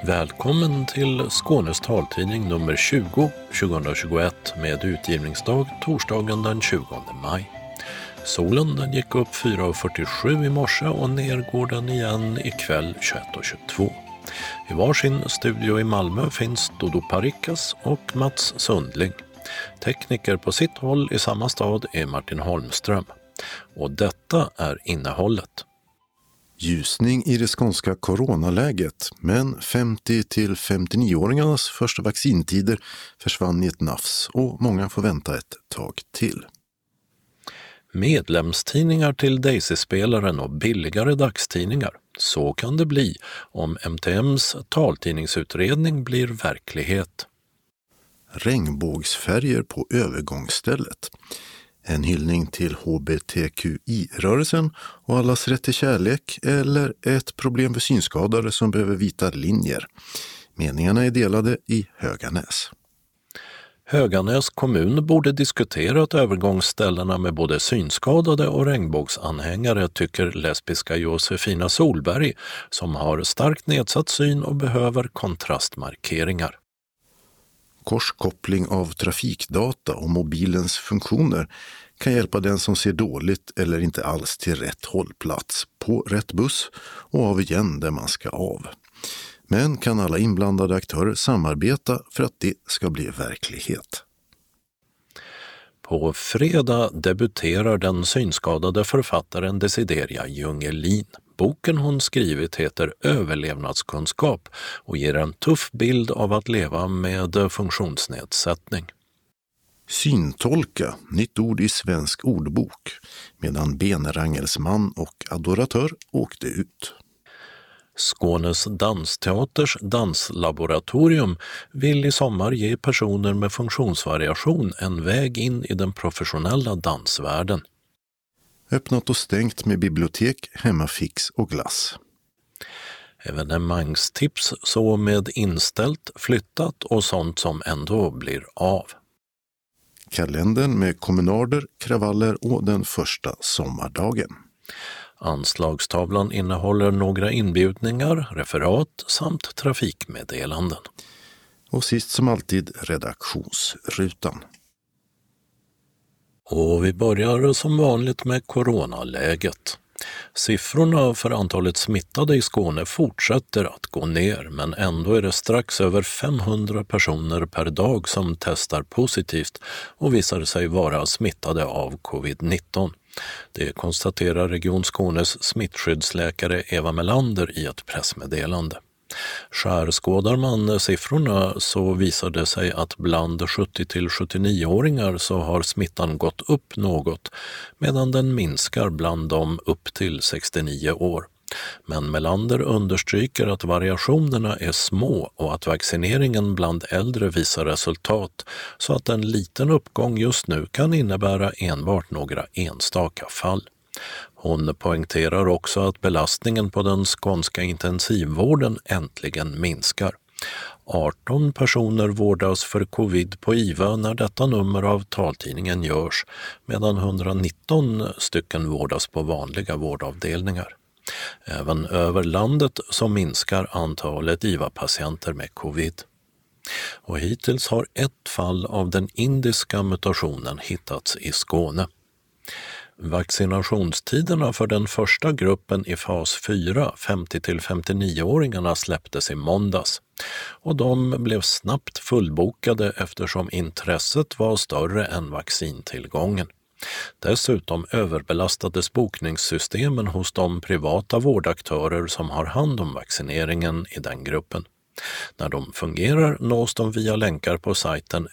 Välkommen till Skånes taltidning nummer 20 2021 med utgivningsdag torsdagen den 20 maj. Solen den gick upp 4.47 i morse och ner går den igen ikväll 21.22. I varsin studio i Malmö finns Dodo Parikas och Mats Sundling. Tekniker på sitt håll i samma stad är Martin Holmström. Och detta är innehållet. Ljusning i det skånska coronaläget, men 50-59-åringarnas första vaccintider försvann i ett nafs och många får vänta ett tag till. Medlemstidningar till Daisy-spelaren och billigare dagstidningar. Så kan det bli om MTMs taltidningsutredning blir verklighet. Regnbågsfärger på övergångsstället. En hyllning till HBTQI-rörelsen och allas rätt till kärlek eller ett problem för synskadade som behöver vita linjer. Meningarna är delade i Höganäs. Höganäs kommun borde diskuterat övergångsställena med både synskadade och regnbågsanhängare, tycker lesbiska Josefina Solberg som har starkt nedsatt syn och behöver kontrastmarkeringar. Korskoppling av trafikdata och mobilens funktioner kan hjälpa den som ser dåligt eller inte alls till rätt hållplats, på rätt buss och av igen där man ska av. Men kan alla inblandade aktörer samarbeta för att det ska bli verklighet? På fredag debuterar den synskadade författaren Desideria Jungelin. Boken hon skrivit heter Överlevnadskunskap och ger en tuff bild av att leva med funktionsnedsättning. Syntolka, nytt ord i svensk ordbok, medan benrangelsman och adoratör åkte ut. Skånes dansteaters danslaboratorium vill i sommar ge personer med funktionsvariation en väg in i den professionella dansvärlden. Öppnat och stängt med bibliotek, hemmafix och glass. Evenemangstips så med inställt, flyttat och sånt som ändå blir av. Kalendern med kommunarder, kravaller och den första sommardagen. Anslagstavlan innehåller några inbjudningar, referat samt trafikmeddelanden. Och sist som alltid redaktionsrutan. Och vi börjar som vanligt med coronaläget. Siffrorna för antalet smittade i Skåne fortsätter att gå ner, men ändå är det strax över 500 personer per dag som testar positivt och visar sig vara smittade av covid-19. Det konstaterar Region Skånes smittskyddsläkare Eva Melander i ett pressmeddelande. Skärskådar man siffrorna så visar det sig att bland 70-79-åringar så har smittan gått upp något medan den minskar bland dem upp till 69 år. Men Melander understryker att variationerna är små och att vaccineringen bland äldre visar resultat så att en liten uppgång just nu kan innebära enbart några enstaka fall. Hon poängterar också att belastningen på den skånska intensivvården äntligen minskar. 18 personer vårdas för covid på IVA när detta nummer av taltidningen görs, medan 119 stycken vårdas på vanliga vårdavdelningar. Även över landet så minskar antalet IVA-patienter med covid. Och hittills har ett fall av den indiska mutationen hittats i Skåne. Vaccinationstiderna för den första gruppen i fas 4, 50-59-åringarna, släpptes i måndags. Och de blev snabbt fullbokade eftersom intresset var större än vaccintillgången. Dessutom överbelastades bokningssystemen hos de privata vårdaktörer som har hand om vaccineringen i den gruppen. När de fungerar nås de via länkar på sajten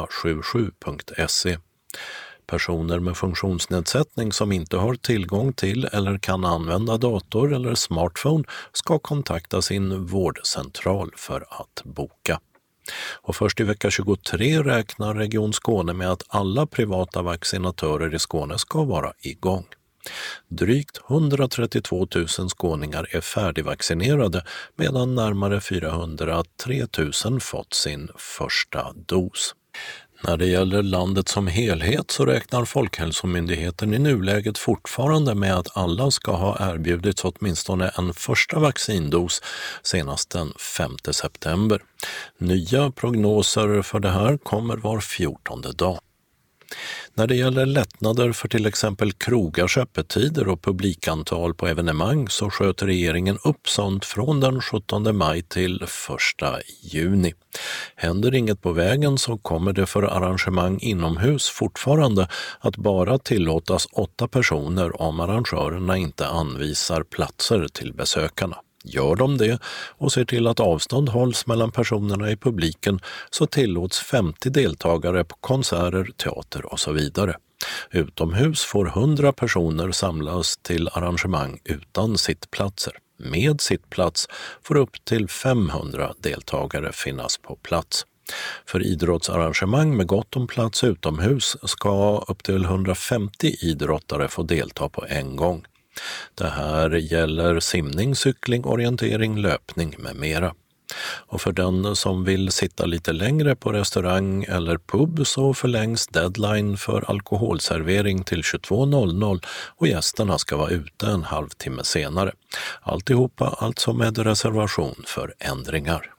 1177.se. Personer med funktionsnedsättning som inte har tillgång till eller kan använda dator eller smartphone ska kontakta sin vårdcentral för att boka. Och först i vecka 23 räknar Region Skåne med att alla privata vaccinatörer i Skåne ska vara igång. Drygt 132 000 skåningar är färdigvaccinerade medan närmare 403 000 fått sin första dos. När det gäller landet som helhet så räknar Folkhälsomyndigheten i nuläget fortfarande med att alla ska ha erbjudits åtminstone en första vaccindos senast den 5 september. Nya prognoser för det här kommer var 14:e dag. När det gäller lättnader för till exempel krogars öppettider och publikantal på evenemang så sköter regeringen upp sånt från den 17 maj till 1 juni. Händer inget på vägen så kommer det för arrangemang inomhus fortfarande att bara tillåtas 8 personer om arrangörerna inte anvisar platser till besökarna. Gör de det och ser till att avstånd hålls mellan personerna i publiken så tillåts 50 deltagare på konserter, teater och så vidare. Utomhus får 100 personer samlas till arrangemang utan sittplatser. Med sittplats får upp till 500 deltagare finnas på plats. För idrottsarrangemang med gott om plats utomhus ska upp till 150 idrottare få delta på en gång. Det här gäller simning, cykling, orientering, löpning med mera. Och för den som vill sitta lite längre på restaurang eller pub så förlängs deadline för alkoholservering till 22:00 och gästerna ska vara ute en halvtimme senare. Alltihopa alltså med reservation för ändringar.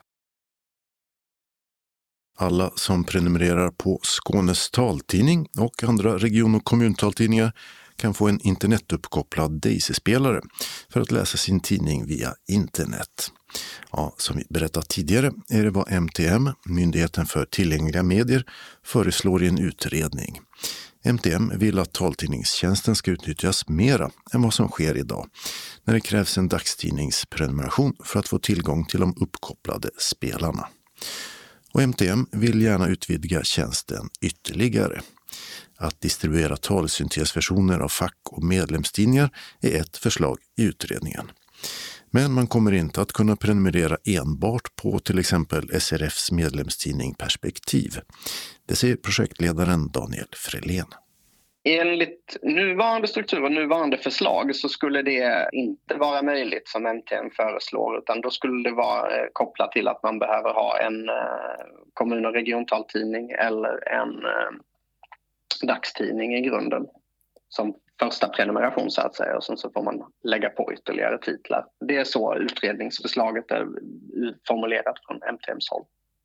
Alla som prenumererar på Skånes taltidning och andra region- och kommuntaltidningar kan få en internetuppkopplad Daisy-spelare för att läsa sin tidning via internet. Ja, som vi berättat tidigare är det vad MTM, Myndigheten för tillgängliga medier, föreslår i en utredning. MTM vill att taltidningstjänsten ska utnyttjas mera än vad som sker idag, när det krävs en dagstidningsprenumeration för att få tillgång till de uppkopplade spelarna. Och MTM vill gärna utvidga tjänsten ytterligare. Att distribuera talsyntesversioner av fack- och medlemstidningar är ett förslag i utredningen. Men man kommer inte att kunna prenumerera enbart på till exempel SRFs medlemstidning Perspektiv. Det säger projektledaren Daniel Frelén. Enligt nuvarande struktur och nuvarande förslag så skulle det inte vara möjligt som MTM föreslår, utan då skulle det vara kopplat till att man behöver ha en kommun- och regiontaltidning eller en dagstidning i grunden som första prenumeration så att säga, och sen så får man lägga på ytterligare titlar. Det är så utredningsförslaget är formulerat från MTMs håll.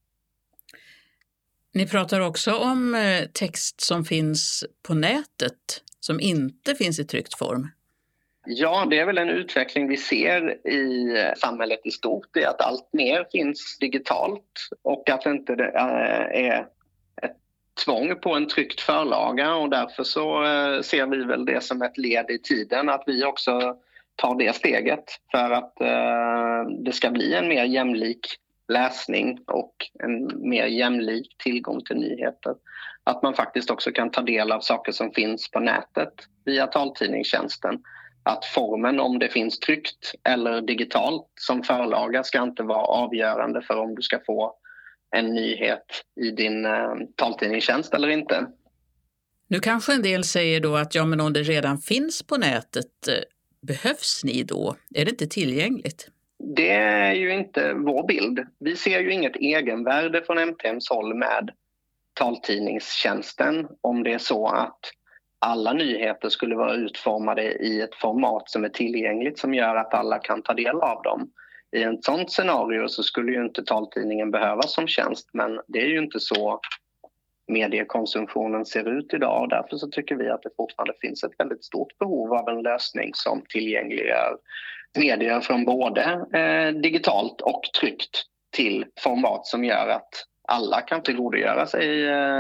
Ni pratar också om text som finns på nätet som inte finns i tryckt form. Ja, det är väl en utveckling vi ser i samhället i stort. Det är att allt mer finns digitalt och att inte det är ett tvång på en tryckt förlaga, och därför så ser vi väl det som ett led i tiden att vi också tar det steget för att det ska bli en mer jämlik läsning och en mer jämlik tillgång till nyheter. Att man faktiskt också kan ta del av saker som finns på nätet via taltidningstjänsten. Att formen, om det finns tryckt eller digitalt som förlaga, ska inte vara avgörande för om du ska få en nyhet i din taltidningstjänst eller inte. Nu kanske en del säger då att ja, men om det redan finns på nätet, behövs ni då? Är det inte tillgängligt? Det är ju inte vår bild. Vi ser ju inget egenvärde från MTMs håll med taltidningstjänsten om det är så att alla nyheter skulle vara utformade i ett format som är tillgängligt som gör att alla kan ta del av dem. I ett sådant scenario så skulle ju inte taltidningen behövas som tjänst, men det är ju inte så mediekonsumtionen ser ut idag, och därför så tycker vi att det fortfarande finns ett väldigt stort behov av en lösning som tillgängliggör medier från både digitalt och tryckt till format som gör att alla kan tillgodogöra sig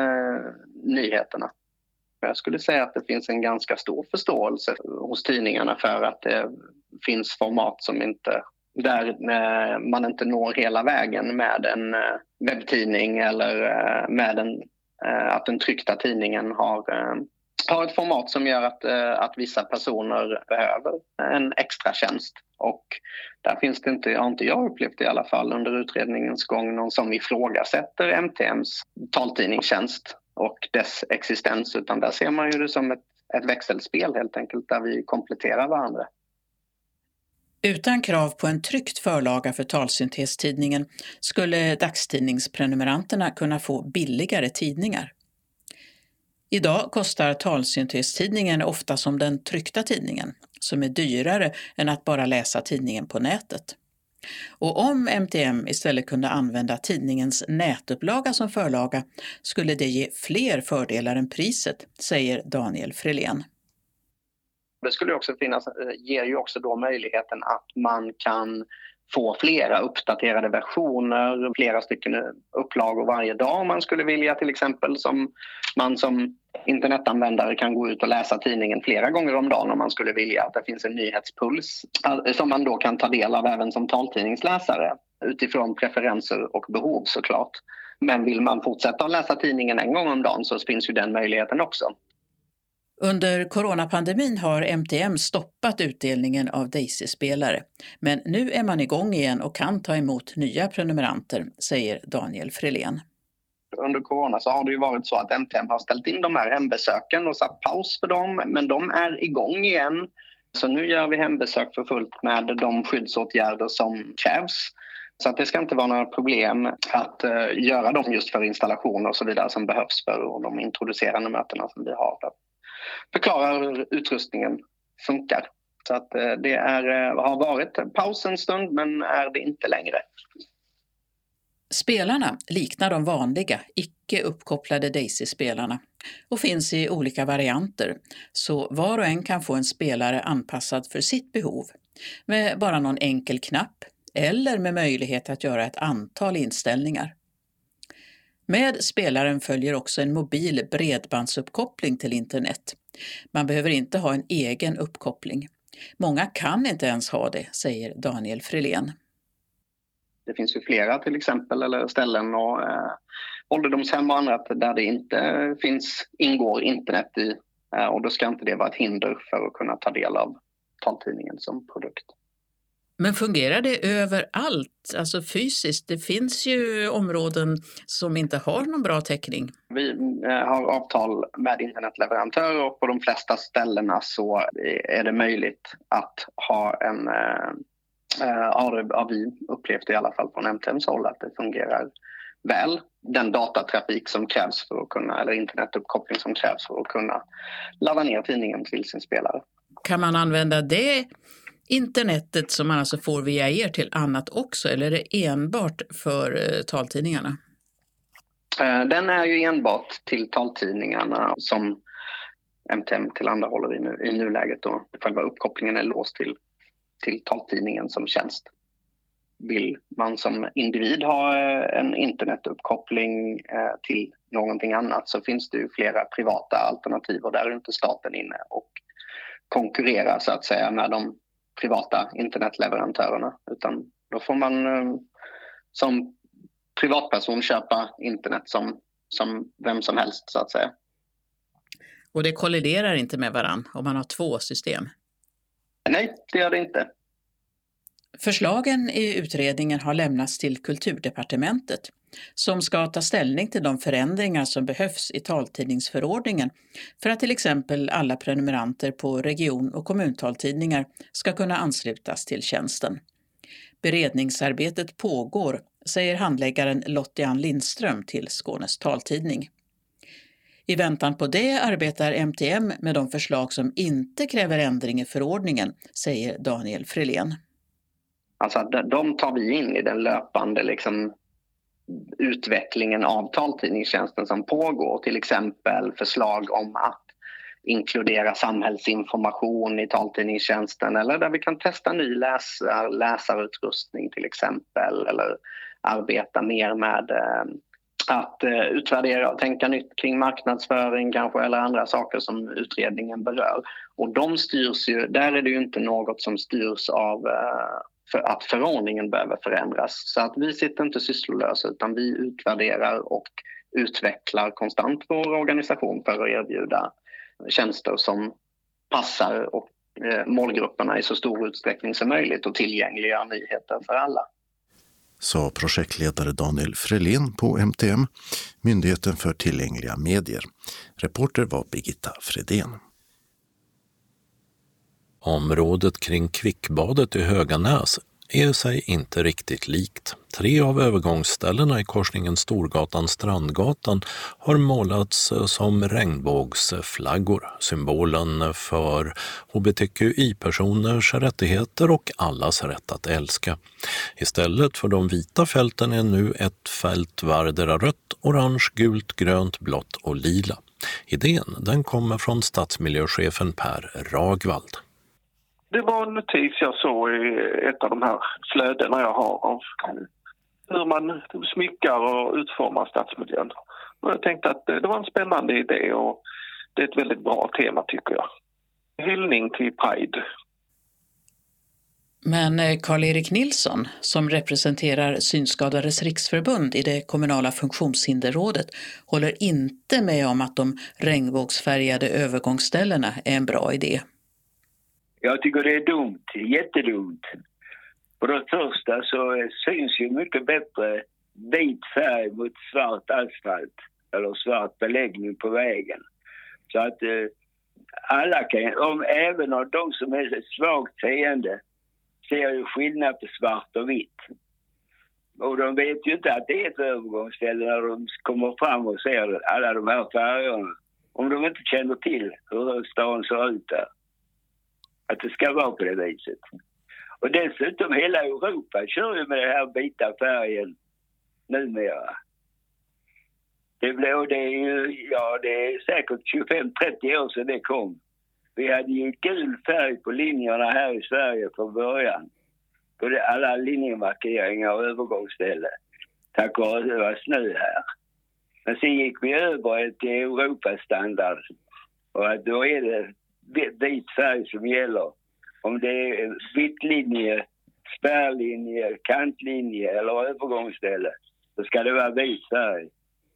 nyheterna. Jag skulle säga att det finns en ganska stor förståelse hos tidningarna för att det finns format som inte, där man inte når hela vägen med en webbtidning eller med att den tryckta tidningen har ett format som gör att vissa personer behöver en extra tjänst. Och där finns det inte, har inte jag upplevt i alla fall under utredningens gång, någon som ifrågasätter MTMs taltidningstjänst och dess existens, utan där ser man ju det som ett växelspel helt enkelt, där vi kompletterar varandra. Utan krav på en tryckt förlaga för talsyntestidningen skulle dagstidningsprenumeranterna kunna få billigare tidningar. Idag kostar talsyntestidningen ofta som den tryckta tidningen, som är dyrare än att bara läsa tidningen på nätet. Och om MTM istället kunde använda tidningens nätupplaga som förlaga skulle det ge fler fördelar än priset, säger Daniel Frelén. Det skulle också ger ju också då möjligheten att man kan få flera uppdaterade versioner, flera stycken upplagor varje dag om man skulle vilja, till exempel som man som internetanvändare kan gå ut och läsa tidningen flera gånger om dagen om man skulle vilja, att det finns en nyhetspuls som man då kan ta del av även som taltidningsläsare utifrån preferenser och behov såklart. Men vill man fortsätta att läsa tidningen en gång om dagen så finns ju den möjligheten också. Under coronapandemin har MTM stoppat utdelningen av Daisy-spelare, men nu är man igång igen och kan ta emot nya prenumeranter, säger Daniel Frelén. Under corona så har det ju varit så att MTM har ställt in de här hembesöken och satt paus för dem, men de är igång igen. Så nu gör vi hembesök för fullt med de skyddsåtgärder som krävs. Så att det ska inte vara några problem att göra dem just för installationer och så vidare som behövs för de introducerande mötena som vi har. Förklara hur utrustningen funkar. Så att det har varit paus en stund men är det inte längre. Spelarna liknar de vanliga, icke uppkopplade Daisy-spelarna och finns i olika varianter, så var och en kan få en spelare anpassad för sitt behov med bara någon enkel knapp eller med möjlighet att göra ett antal inställningar. Med spelaren följer också en mobil bredbandsuppkoppling till internet. Man behöver inte ha en egen uppkoppling. Många kan inte ens ha det, säger Daniel Frelén. Det finns ju flera till exempel eller ställen och ålderdomshem och annat där det inte ingår internet i och då ska inte det vara ett hinder för att kunna ta del av taltidningen som produkt. Men fungerar det överallt, alltså fysiskt? Det finns ju områden som inte har någon bra täckning. Vi har avtal med internetleverantörer och på de flesta ställena så är det möjligt att ha en... har vi upplevt i alla fall från MTMs håll att det fungerar väl. Den datatrafik som krävs för att kunna, eller internetuppkoppling som krävs för att kunna ladda ner tidningen till sin spelare. Kan man använda det internetet som man alltså får via er till annat också, eller är det enbart för taltidningarna? Den är ju enbart till taltidningarna som MTM tillhandahåller i nuläget då. Själva uppkopplingen är låst till taltidningen som tjänst. Vill man som individ ha en internetuppkoppling till någonting annat så finns det ju flera privata alternativ och där är inte staten inne och konkurrerar så att säga med de privata internetleverantörerna, utan då får man som privatperson köpa internet som vem som helst så att säga. Och det kolliderar inte med varann om man har två system? Nej, det gör det inte. Förslagen i utredningen har lämnats till Kulturdepartementet som ska ta ställning till de förändringar som behövs i taltidningsförordningen för att till exempel alla prenumeranter på region- och kommuntaltidningar ska kunna anslutas till tjänsten. Beredningsarbetet pågår, säger handläggaren Lottian Lindström till Skånes taltidning. I väntan på det arbetar MTM med de förslag som inte kräver ändring i förordningen, säger Daniel Frelén. Alltså de tar vi in i den löpande utvecklingen av taltidningstjänsten som pågår. Till exempel förslag om att inkludera samhällsinformation i taltidningstjänsten eller där vi kan testa ny läsarutrustning till exempel eller arbeta mer med att utvärdera och tänka nytt kring marknadsföring kanske eller andra saker som utredningen berör. Och de styrs ju, där är det ju inte något som styrs av för att förordningen behöver förändras. Så att vi sitter inte sysslolösa utan vi utvärderar och utvecklar konstant vår organisation för att erbjuda tjänster som passar och målgrupperna i så stor utsträckning som möjligt och tillgängliga nyheter för alla. Sa projektledare Daniel Frelén på MTM, Myndigheten för tillgängliga medier. Reporter var Birgitta Fredén. Området kring Kvickbadet i Höganäs är sig inte riktigt likt. 3 av övergångsställena i korsningen Storgatan-Strandgatan har målats som regnbågsflaggor, symbolen för hbtqi-personers rättigheter och allas rätt att älska. Istället för de vita fälten är nu ett fält vardera rött, orange, gult, grönt, blått och lila. Idén den kommer från stadsmiljöchefen Per Ragvald. Det var en notis jag såg i ett av de här flödena jag har av hur man smyckar och utformar stadsmiljön. Och jag tänkte att det var en spännande idé och det är ett väldigt bra tema tycker jag. Hyllning till Pride. Men Karl-Erik Nilsson, som representerar Synskadades riksförbund i det kommunala funktionshinderrådet, håller inte med om att de regnbågsfärgade övergångsställena är en bra idé. Jag tycker det är dumt, jättedumt. För det första så syns ju mycket bättre vit färg mot svart asfalt eller svart beläggning på vägen. Så att alla kan, även av de som är svagt seende, ser ju skillnad på svart och vitt. Och de vet ju inte att det är ett övergångsställe när de kommer fram och ser alla de här färgerna. Om de inte känner till hur stan ser ut där. Att det ska vara på det viset. Och dessutom hela Europa kör ju med den här vita färgen numera. Det är säkert 25-30 år sedan det kom. Vi hade ju gul färg på linjerna här i Sverige från början. På alla linjemarkeringar och övergångsställen. Tack vare att det var snö här. Men sen gick vi över till Europastandard. Och att då är det vit färg som gäller. Om det är vitt linje, spärrlinje, kantlinje eller övergångsställe. Då ska det vara vit färg.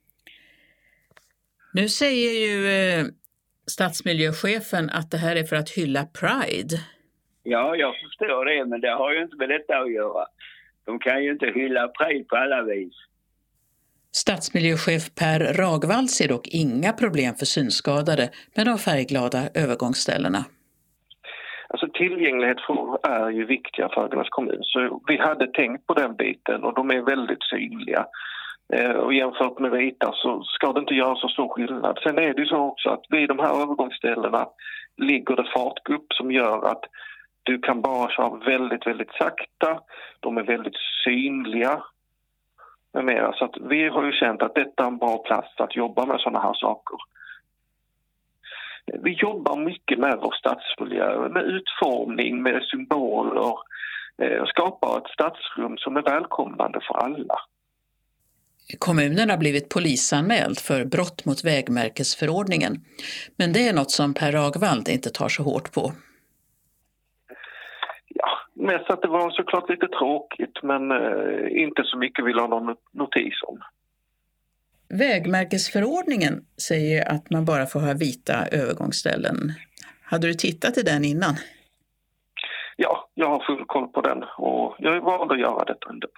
Nu säger ju stadsmiljöchefen att det här är för att hylla Pride. Ja, jag förstår det, men det har ju inte med detta att göra. De kan ju inte hylla Pride på alla vis. Stadsmiljöchef Per Ragvald ser dock inga problem för synskadade med de färgglada övergångsställena. Alltså tillgänglighetsfrågor är ju viktiga för Ögrenäs kommun. Så vi hade tänkt på den biten och de är väldigt synliga. Och jämfört med vita så ska det inte göra så stor skillnad. Sen är det ju så också att vid de här övergångsställena ligger det fartgupp som gör att du kan bara köra väldigt, väldigt sakta. De är väldigt synliga. Med mera. Så att vi har ju känt att detta är en bra plats att jobba med sådana här saker. Vi jobbar mycket med vår stadsmiljö, med utformning, med symboler och skapar ett stadsrum som är välkomnande för alla. Kommunen har blivit polisanmäld för brott mot vägmärkesförordningen. Men det är något som Per Ragvald inte tar så hårt på. Ja, mest att det var såklart lite tråkigt men inte så mycket vill ha någon notis om. Vägmärkesförordningen säger att man bara får ha vita övergångsställen. Hade du tittat i den innan? Ja, jag har full koll på den och jag är van att göra detta ändå.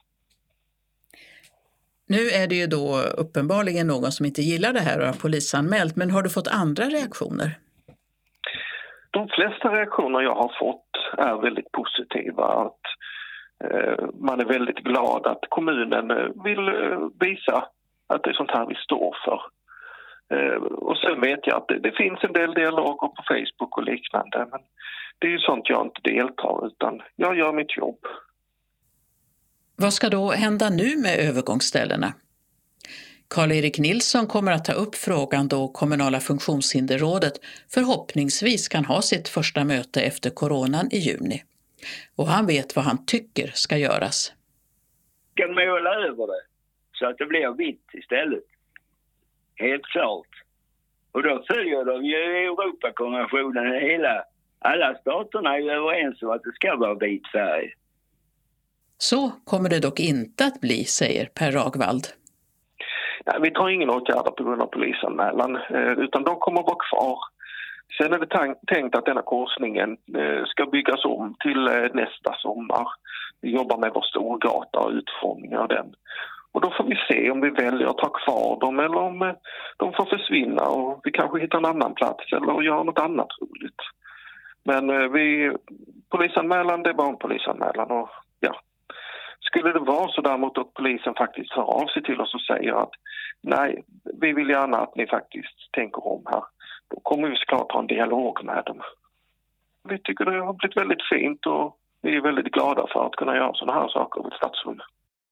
Nu är det ju då uppenbarligen någon som inte gillar det här och har polisanmält, men har du fått andra reaktioner? De flesta reaktioner jag har fått är väldigt positiva. Att man är väldigt glad att kommunen vill visa att det är sånt här vi står för. Och sen vet jag att det finns en del dialoger på Facebook och liknande. Men det är ju sånt jag inte deltar utan jag gör mitt jobb. Vad ska då hända nu med övergångsställena? Karl-Erik Nilsson kommer att ta upp frågan då kommunala funktionshinderrådet förhoppningsvis kan ha sitt första möte efter coronan i juni. Och han vet vad han tycker ska göras. Jag kan måla över det så att det blir vitt istället. Helt klart. Och då följer de ju Europakonventionen alla staterna är ju överens om att det ska vara vit färg. Så kommer det dock inte att bli, säger Per Ragvald. Ja, vi tar ingen åtgärder på grund av polisanmälan utan de kommer att vara kvar. Sen är det tänkt att denna korsningen ska byggas om till nästa sommar. Vi jobbar med vår storgata och utformning av den. Och då får vi se om vi väljer att ta kvar dem eller om de får försvinna och vi kanske hittar en annan plats eller gör något annat roligt. Men polisanmälan, det är bara en polisanmälan. Och ja, skulle det vara så däremot att polisen faktiskt hör av sig till oss och säger att nej, vi vill gärna att ni faktiskt tänker om här. Då kommer vi såklart ha en dialog med dem. Vi tycker det har blivit väldigt fint och vi är väldigt glada för att kunna göra sådana här saker av ett stadsfull.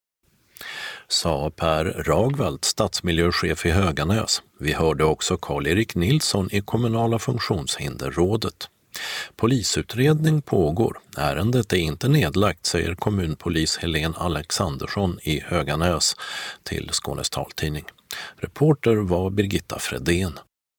Sa Per Ragvald, stadsmiljöchef i Höganäs. Vi hörde också Karl-Erik Nilsson i kommunala funktionshinderrådet. Polisutredning pågår. Ärendet är inte nedlagt, säger kommunpolis Helene Alexandersson i Höganäs till Skånes taltidning. Reporter var Birgitta Fredén.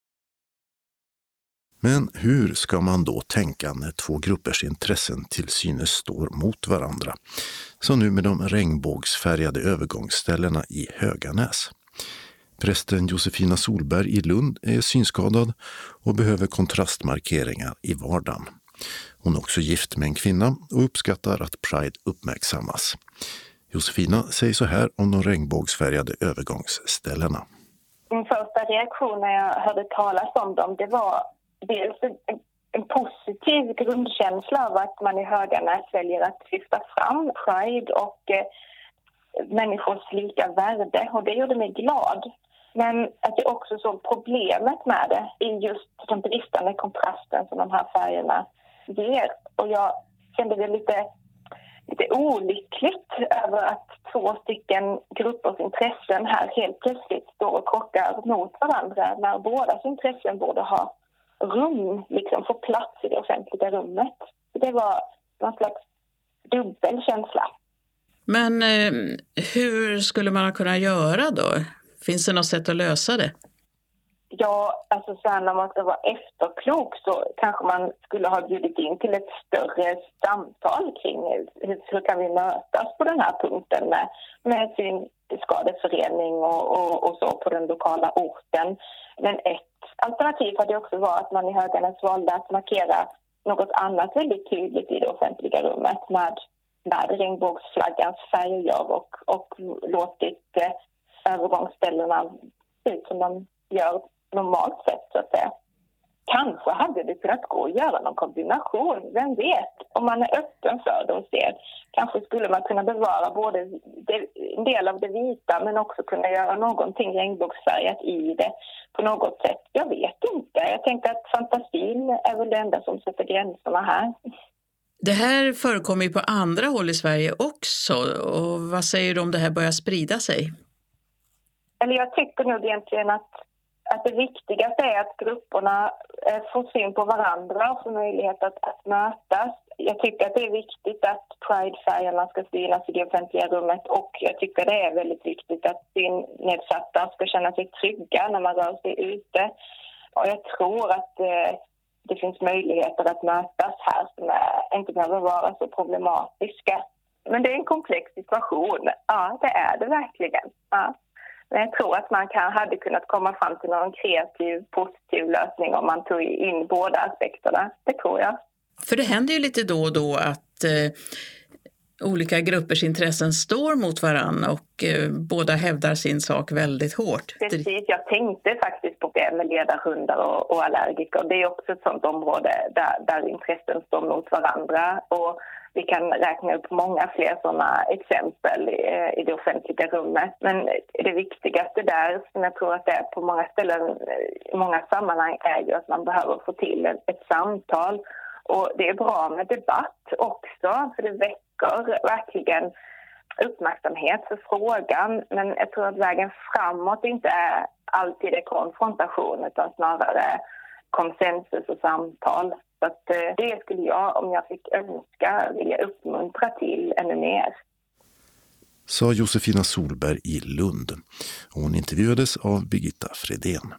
Men hur ska man då tänka när två gruppers intressen till synes står mot varandra? Så nu med de regnbågsfärgade övergångsställena i Höganäs. Prästen Josefina Solberg i Lund är synskadad och behöver kontrastmarkeringar i vardagen. Hon är också gift med en kvinna och uppskattar att Pride uppmärksammas. Josefina säger så här om de regnbågsfärgade övergångsställena. Min första reaktion när jag hörde talas om dem, det var dels en positiv grundkänsla av att man i Höganäs väljer att lyfta fram Pride och människors lika värde, och det gjorde mig glad. Men att jag också såg problemet med det i just den bristande kontrasten som de här färgerna ger. Och jag kände det lite olyckligt över att två stycken gruppers intressen här helt plötsligt står och krockar mot varandra när bådas intressen borde ha rum, liksom få plats i det offentliga rummet. Det var någon slags dubbel känsla. Men hur skulle man kunna göra då? Finns det något sätt att lösa det? Ja, alltså sen när man ska vara efterklok så kanske man skulle ha bjudit in till ett större samtal kring hur kan vi mötas på den här punkten med synskadeförening och så på den lokala orten. Men ett alternativ hade också varit att man i Höganäs valde att markera något annat väldigt tydligt i det offentliga rummet med regnbågsflaggans färger och låtit övergångsställena se ut som de gör normalt sett, så att säga. Kanske hade det kunnat gå att göra någon kombination, vem vet? Om man är öppen för det och ser, kanske skulle man kunna bevara både en del av det vita men också kunna göra någonting regnbågsfärgat i det på något sätt. Jag vet inte. Jag tänkte att fantasin är väl det enda som sätter gränserna här. Det här förekommer ju på andra håll i Sverige också. Och vad säger du om det här börjar sprida sig? Eller jag tycker nog egentligen att det viktigaste är att grupperna får syn på varandra och får möjlighet att mötas. Jag tycker att det är viktigt att Pride-färgerna ska synas i det offentliga rummet, och jag tycker det är väldigt viktigt att synnedsatta ska känna sig trygga när man rör sig ute. Och jag tror att det finns möjligheter att mötas här som inte behöver vara så problematiska. Men det är en komplex situation. Ja, det är det verkligen. Ja. Men jag tror att man hade kunnat komma fram till någon kreativ, positiv lösning om man tog in båda aspekterna. Det tror jag. För det händer ju lite då och då att olika gruppers intressen står mot varann och båda hävdar sin sak väldigt hårt. Precis, jag tänkte faktiskt på det med ledarhundar och allergiker. Det är också ett sådant område där intressen står mot varandra, och vi kan räkna upp många fler sådana exempel i det offentliga rummet. Men det viktigaste där, som jag tror att det är på många ställen, i många sammanhang, är ju att man behöver få till ett samtal. Och det är bra med debatt också, för det väcker verkligen uppmärksamhet för frågan. Men jag tror att vägen framåt inte är alltid är konfrontation, utan snarare konsensus och samtal. Så att det skulle jag, om jag fick önska, vilja uppmuntra till ännu mer. Sa Josefina Solberg i Lund. Hon intervjuades av Birgitta Fredén.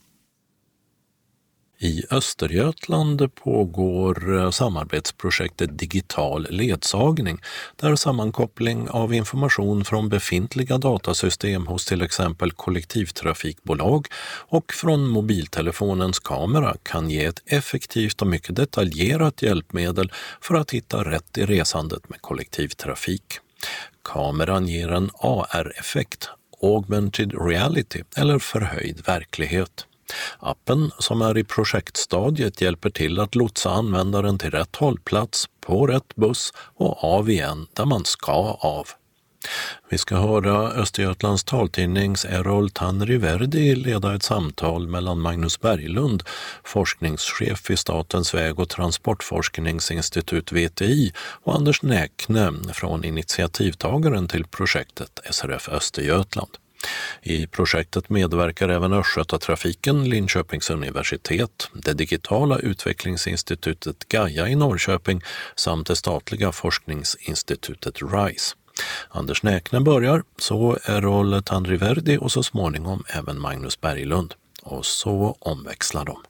I Östergötland pågår samarbetsprojektet Digital ledsagning, där sammankoppling av information från befintliga datasystem hos till exempel kollektivtrafikbolag och från mobiltelefonens kamera kan ge ett effektivt och mycket detaljerat hjälpmedel för att hitta rätt i resandet med kollektivtrafik. Kameran ger en AR-effekt, augmented reality eller förhöjd verklighet. Appen som är i projektstadiet hjälper till att lotsa användaren till rätt hållplats, på rätt buss och av igen där man ska av. Vi ska höra Östergötlands taltidnings Errol Tanriverdi leda ett samtal mellan Magnus Berglund, forskningschef vid Statens väg- och transportforskningsinstitut VTI, och Anders Näkne från initiativtagaren till projektet SRF Östergötland. I projektet medverkar även Östgötatrafiken, Linköpings universitet, det digitala utvecklingsinstitutet Gaia i Norrköping samt det statliga forskningsinstitutet RISE. Anders Näkne börjar, så Errol Tanriverdi och så småningom även Magnus Berglund. Och så omväxlar de.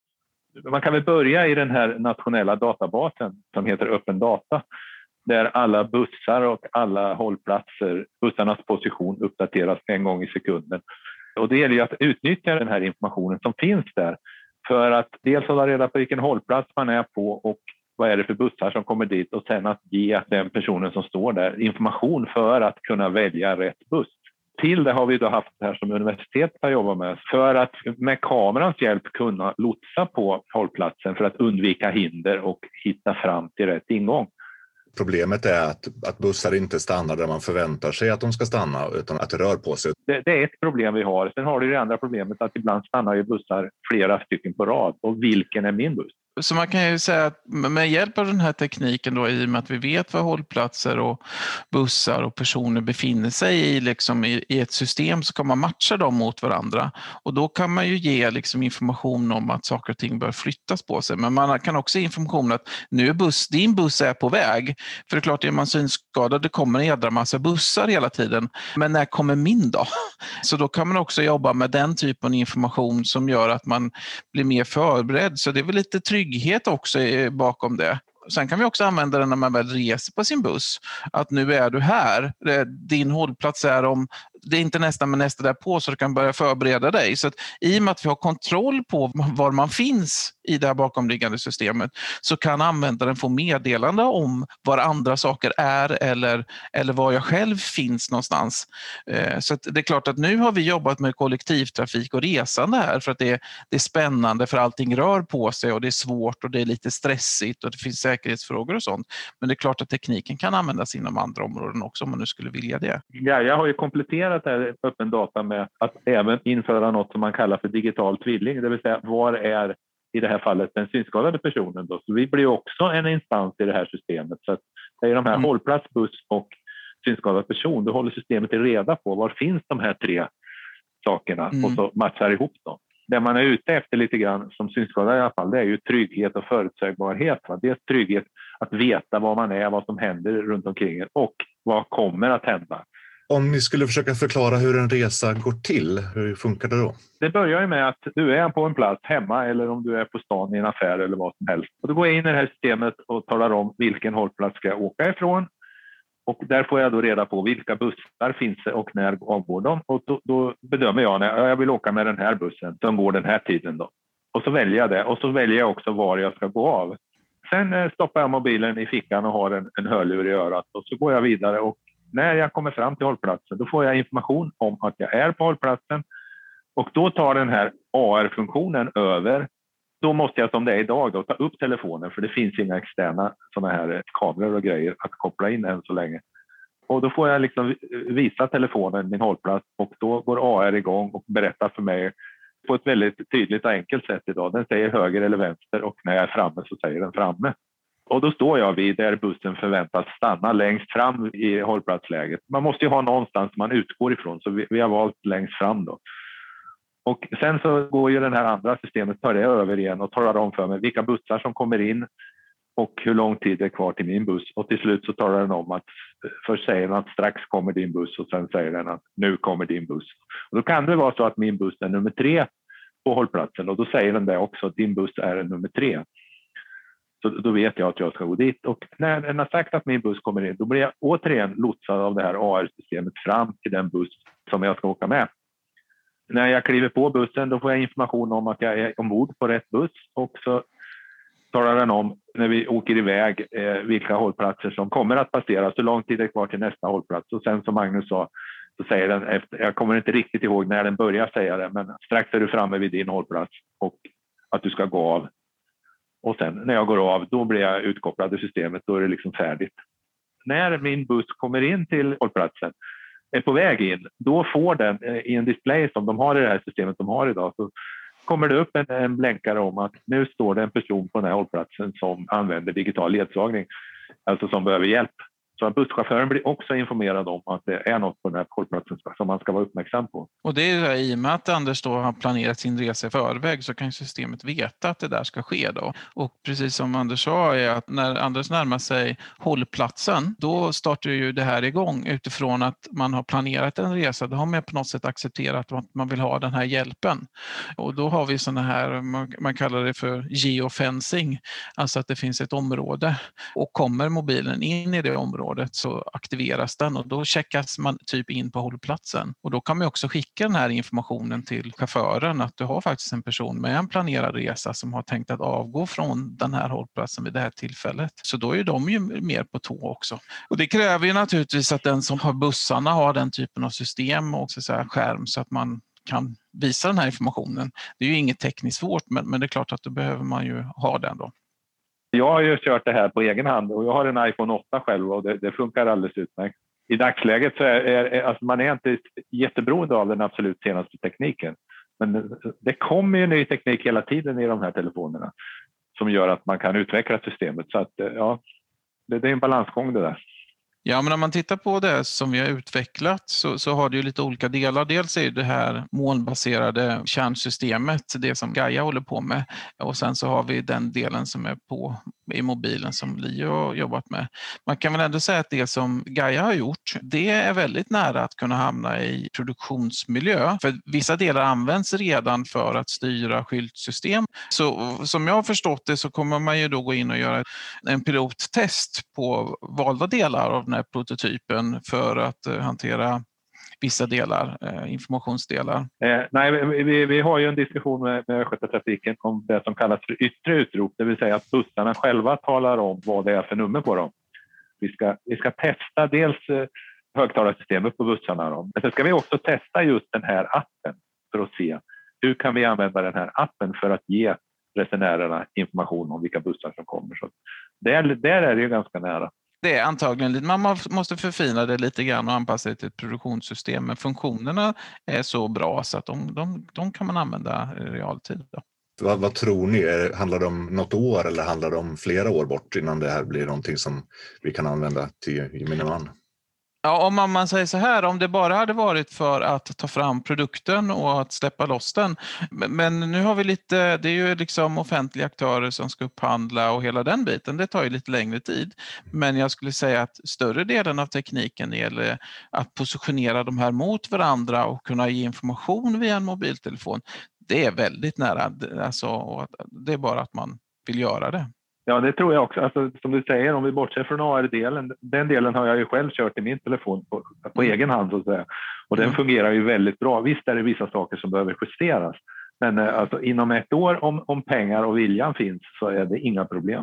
Man kan väl börja i den här nationella databasen som heter Öppen data, där alla bussar och alla hållplatser, bussarnas position uppdateras en gång i sekunden. Och det gäller ju att utnyttja den här informationen som finns där för att dels hålla reda på vilken hållplats man är på och vad är det för bussar som kommer dit, och sen att ge den personen som står där information för att kunna välja rätt buss. Till det har vi då haft det här som universitetet har jobbat med för att med kamerans hjälp kunna lotsa på hållplatsen för att undvika hinder och hitta fram till rätt ingång. Problemet är att bussar inte stannar där man förväntar sig att de ska stanna, utan att det rör på sig. Det är ett problem vi har. Sen har du det andra problemet att ibland stannar ju bussar flera stycken på rad. Och vilken är min buss? Så man kan ju säga att med hjälp av den här tekniken då, i och med att vi vet var hållplatser och bussar och personer befinner sig i, liksom i ett system, så kan man matcha dem mot varandra. Och då kan man ju ge liksom information om att saker och ting bör flyttas på sig. Men man kan också ge information att nu är din buss är på väg. För det är klart, är man synskadad, det kommer en jädra massa bussar hela tiden. Men när kommer min då? Så då kan man också jobba med den typen av information som gör att man blir mer förberedd. Så det är väl lite trygghet också bakom det. Sen kan vi också använda den när man väl reser på sin buss. Att nu är du här. Din hållplats är om... Det är inte nästan men nästa där på, så du kan börja förbereda dig. Så att i och med att vi har kontroll på var man finns i det här bakomliggande systemet, så kan användaren få meddelande om var andra saker är eller var jag själv finns någonstans. Så att det är klart att nu har vi jobbat med kollektivtrafik och resande här för att det är spännande, för allting rör på sig och det är svårt och det är lite stressigt och det finns säkerhetsfrågor och sånt. Men det är klart att tekniken kan användas inom andra områden också om man nu skulle vilja det. Ja, jag har ju kompletterat öppen data med att även införa något som man kallar för digital tvilling, det vill säga var är i det här fallet den synskadade personen då. Så vi blir också en instans i det här systemet, så att det är de här hållplats, buss och synskadad person, då håller systemet reda på var finns de här tre sakerna och så matchar ihop dem. Det man är ute efter lite grann som synskadad i alla fall, det är ju trygghet och förutsägbarhet. Det är trygghet att veta var man är, vad som händer runt omkring och vad kommer att hända. Om ni skulle försöka förklara hur en resa går till, hur funkar det då? Det börjar ju med att du är på en plats hemma eller om du är på stan i en affär eller vad som helst. Och då går jag in i det här systemet och talar om vilken hållplats ska jag åka ifrån. Och där får jag då reda på vilka bussar finns det och när avgår de. Och då bedömer jag när jag vill åka med den här bussen som går den här tiden då. Och så väljer jag det. Och så väljer jag också var jag ska gå av. Sen stoppar jag mobilen i fickan och har en hörlur i örat. Och så går jag vidare och när jag kommer fram till hållplatsen, då får jag information om att jag är på hållplatsen. Och då tar den här AR-funktionen över. Då måste jag som det är idag då ta upp telefonen, för det finns inga externa såna här kameror och grejer att koppla in än så länge. Och då får jag liksom visa telefonen min hållplats och då går AR igång och berättar för mig på ett väldigt tydligt och enkelt sätt idag. Den säger höger eller vänster och när jag är framme så säger den framme. Och då står jag vid där bussen förväntas stanna längst fram i hållplatsläget. Man måste ju ha någonstans man utgår ifrån, så vi har valt längst fram då. Och sen så går ju den här andra systemet, tar det över igen och talar om för mig vilka bussar som kommer in och hur lång tid det är kvar till min buss. Och till slut så talar den om att, först säger den att strax kommer din buss och sen säger den att nu kommer din buss. Och då kan det vara så att min buss är nummer 3 på hållplatsen och då säger den det också, att din buss är nummer 3. Så då vet jag att jag ska gå dit. Och när den har sagt att min buss kommer in, då blir jag återigen lotsad av det här AR-systemet fram till den buss som jag ska åka med. När jag kliver på bussen, då får jag information om att jag är ombord på rätt buss. Och så talar den om när vi åker iväg vilka hållplatser som kommer att passeras, hur lång tid det är kvar till nästa hållplats. Och sen som Magnus sa, Så säger den, jag kommer inte riktigt ihåg när den börjar säga det, men strax är du framme vid din hållplats och att du ska gå av. Och sen när jag går av, då blir jag utkopplad i systemet, då är det liksom färdigt. När min buss kommer in till hållplatsen, är på väg in, då får den i en display som de har i det här systemet de har idag, så kommer det upp en blänkare om att nu står det en person på den här hållplatsen som använder digital ledsagning, alltså som behöver hjälp. Så att busschauffören blir också informerad om att det är något på den här hållplatsen som man ska vara uppmärksam på. Och det är ju i och med att Anders då har planerat sin resa i förväg, så kan systemet veta att det där ska ske då. Och precis som Anders sa, är att när Anders närmar sig hållplatsen, då startar ju det här igång utifrån att man har planerat en resa. Då har man på något sätt accepterat att man vill ha den här hjälpen. Och då har vi sådana här, man kallar det för geofencing, alltså att det finns ett område och kommer mobilen in i det området så aktiveras den och då checkas man typ in på hållplatsen. Och då kan man också skicka den här informationen till chauffören att du har faktiskt en person med en planerad resa som har tänkt att avgå från den här hållplatsen vid det här tillfället. Så då är de ju mer på tå också. Och det kräver ju naturligtvis att den som har bussarna har den typen av system och också så här skärm så att man kan visa den här informationen. Det är ju inget tekniskt svårt, men det är klart att då behöver man ju ha den då. Jag har ju kört det här på egen hand och jag har en iPhone 8 själv och det funkar alldeles utmärkt. I dagsläget så alltså man är inte jätteberoende av den absolut senaste tekniken. Men det kommer ju ny teknik hela tiden i de här telefonerna som gör att man kan utveckla systemet. Så att ja, det är en balansgång det där. Ja, men när man tittar på det som vi har utvecklat så har det ju lite olika delar. Dels är det här molnbaserade kärnsystemet, det som Gaia håller på med. Och sen så har vi den delen som är i mobilen som Leo har jobbat med. Man kan väl ändå säga att det som Gaia har gjort, det är väldigt nära att kunna hamna i produktionsmiljö. För vissa delar används redan för att styra skyltsystem. Så som jag har förstått det så kommer man ju då gå in och göra en pilottest på valda delar av den här prototypen för att hantera vissa delar, informationsdelar. Nej, vi har ju en diskussion med Östgötatrafiken om det som kallas för yttre utrop, det vill säga att bussarna själva talar om vad det är för nummer på dem. Vi ska testa dels högtalarsystemet på bussarna då. Men sen ska vi också testa just den här appen för att se hur kan vi använda den här appen för att ge resenärerna information om vilka bussar som kommer. Så där är det ju ganska nära. Det är antagligen lite, man måste förfina det lite grann och anpassa det till ett produktionssystem. Men funktionerna är så bra så att de kan man använda i realtid. Då. Vad tror ni? Handlar det om något år eller handlar det om flera år bort innan det här blir någonting som vi kan använda till gemene man? Ja, om man säger så här, om det bara hade varit för att ta fram produkten och att släppa loss den. Men nu har vi lite, det är ju liksom offentliga aktörer som ska upphandla och hela den biten, det tar ju lite längre tid. Men jag skulle säga att större delen av tekniken gäller att positionera de här mot varandra och kunna ge information via en mobiltelefon. Det är väldigt nära, alltså, det är bara att man vill göra det. Ja, det tror jag också. Alltså, som du säger, om vi bortser från AR-delen, den delen har jag ju själv kört i min telefon på egen hand så att säga. Och den fungerar ju väldigt bra. Visst är det vissa saker som behöver justeras. Men alltså, inom ett år, om pengar och viljan finns, så är det inga problem.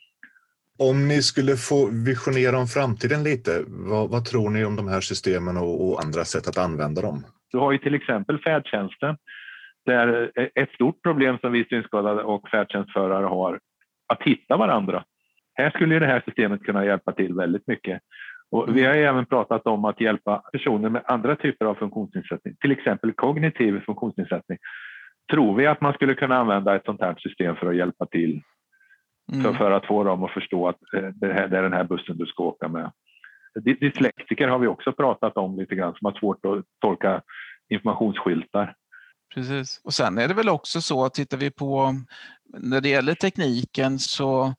Om ni skulle få visionera om framtiden lite, vad tror ni om de här systemen och andra sätt att använda dem? Du har ju till exempel färdtjänsten. Där ett stort problem som vi synskadade och färdtjänstförare har att hitta varandra. Här skulle ju det här systemet kunna hjälpa till väldigt mycket. Och vi har ju även pratat om att hjälpa personer med andra typer av funktionsnedsättning, till exempel kognitiv funktionsnedsättning. Tror vi att man skulle kunna använda ett sånt här system för att hjälpa till? För att få dem att förstå att det är den här bussen du ska åka med. Dyslektiker har vi också pratat om lite grann som har svårt att tolka informationsskyltar. Precis. Och sen är det väl också så att tittar vi på när det gäller tekniken så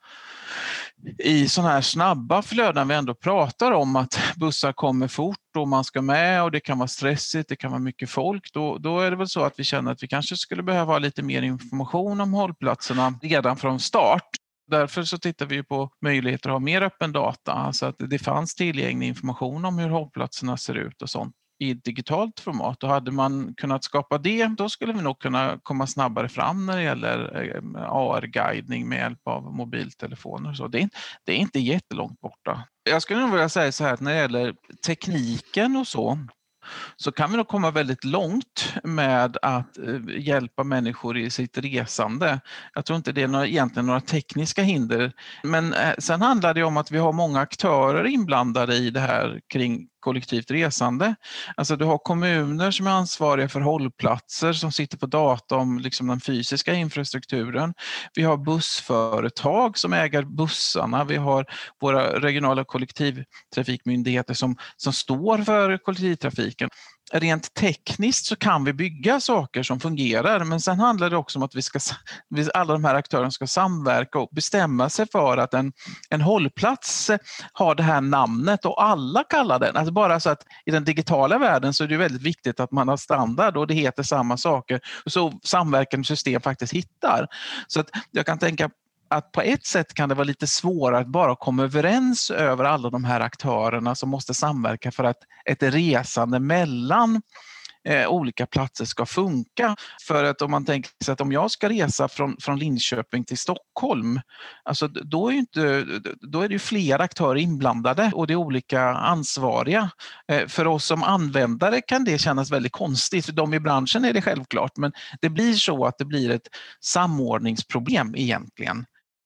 i sådana här snabba flöden vi ändå pratar om att bussar kommer fort och man ska med och det kan vara stressigt, det kan vara mycket folk. Då är det väl så att vi känner att vi kanske skulle behöva ha lite mer information om hållplatserna redan från start. Därför så tittar vi på möjligheter att ha mer öppen data, alltså att det fanns tillgänglig information om hur hållplatserna ser ut och sånt i ett digitalt format. Och hade man kunnat skapa det, då skulle vi nog kunna komma snabbare fram när det gäller AR-guidning med hjälp av mobiltelefoner. Så det är inte jättelångt borta. Jag skulle nog vilja säga så här att när det gäller tekniken och så kan vi nog komma väldigt långt med att hjälpa människor i sitt resande. Jag tror inte det är egentligen några tekniska hinder. Men sen handlar det om att vi har många aktörer inblandade i det här kring kollektivt resande. Alltså du har kommuner som är ansvariga för hållplatser som sitter på data om liksom den fysiska infrastrukturen. Vi har bussföretag som äger bussarna. Vi har våra regionala kollektivtrafikmyndigheter som står för kollektivtrafiken. Rent tekniskt så kan vi bygga saker som fungerar, men sen handlar det också om att alla de här aktörerna ska samverka och bestämma sig för att en hållplats har det här namnet och alla kallar den. Alltså bara så att i den digitala världen så är det väldigt viktigt att man har standard och det heter samma saker så samverkande system faktiskt hittar. Så att jag kan tänka att på ett sätt kan det vara lite svårare att bara komma överens över alla de här aktörerna som måste samverka för att ett resande mellan olika platser ska funka. För att om man tänker sig att om jag ska resa från Linköping till Stockholm, alltså då är det ju flera aktörer inblandade och det är olika ansvariga. För oss som användare kan det kännas väldigt konstigt. För de i branschen är det självklart, men det blir så att det blir ett samordningsproblem egentligen.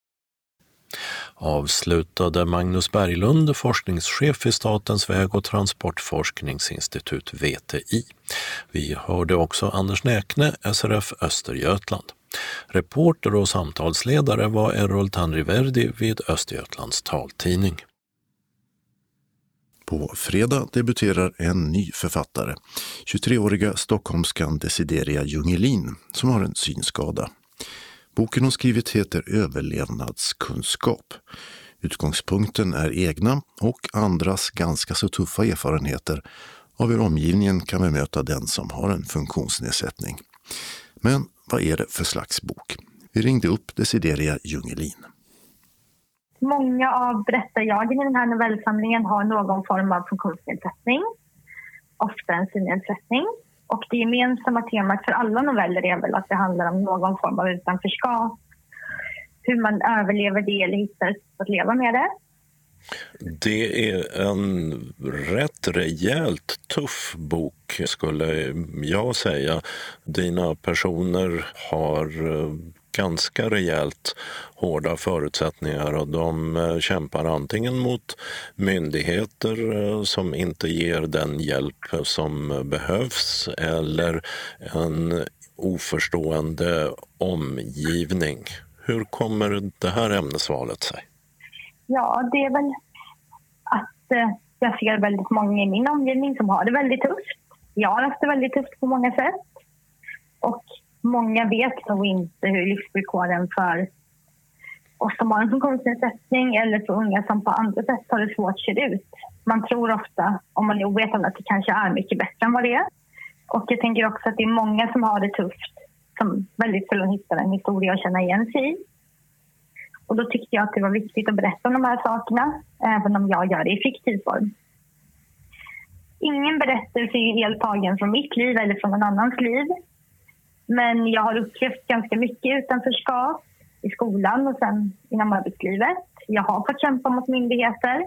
Avslutade Magnus Berglund, forskningschef i Statens väg- och transportforskningsinstitut VTI. Vi hörde också Anders Näkne, SRF Östergötland. Reporter och samtalsledare var Errol Tanriverdi vid Östergötlands taltidning. På fredag debuterar en ny författare, 23-åriga stockholmskan Desideria Jungelin, som har en synskada. Boken hon skrivit heter Överlevnadskunskap. Utgångspunkten är egna och andras ganska så tuffa erfarenheter av hur omgivningen kan bemöta den som har en funktionsnedsättning. Men vad är det för slags bok? Vi ringde upp Desideria Jungelin. Många av berättarjagen i den här novellsamlingen har någon form av funktionsnedsättning, ofta en synnedsättning. Och det gemensamma temat för alla noveller är väl att det handlar om någon form av utanförskap. Hur man överlever det eller hittar ett sätt att leva med det. Det är en rätt rejält tuff bok skulle jag säga. Dina personer har ganska rejält hårda förutsättningar och de kämpar antingen mot myndigheter som inte ger den hjälp som behövs eller en oförstående omgivning. Hur kommer det här ämnesvalet sig? Ja, det är väl att jag ser väldigt många i min omgivning som har det väldigt tufft. Jag har haft det väldigt tufft på många sätt. Och många vet nog inte hur livsvillkoren för oss som har en funktionsnedsättning eller för unga som på andra sätt har det svårt ser ut. Man tror ofta, om man är ovetande, att det kanske är mycket bättre än vad det är. Och jag tänker också att det är många som har det tufft som väldigt sällan hittar en historia att känna igen sig i. Och då tyckte jag att det var viktigt att berätta om de här sakerna, även om jag gör det i fiktiv form. Ingen berättelse är helt tagen från mitt liv eller från någon annans liv. Men jag har upplevt ganska mycket utanförskap i skolan och sen inom arbetslivet. Jag har fått kämpa mot myndigheter.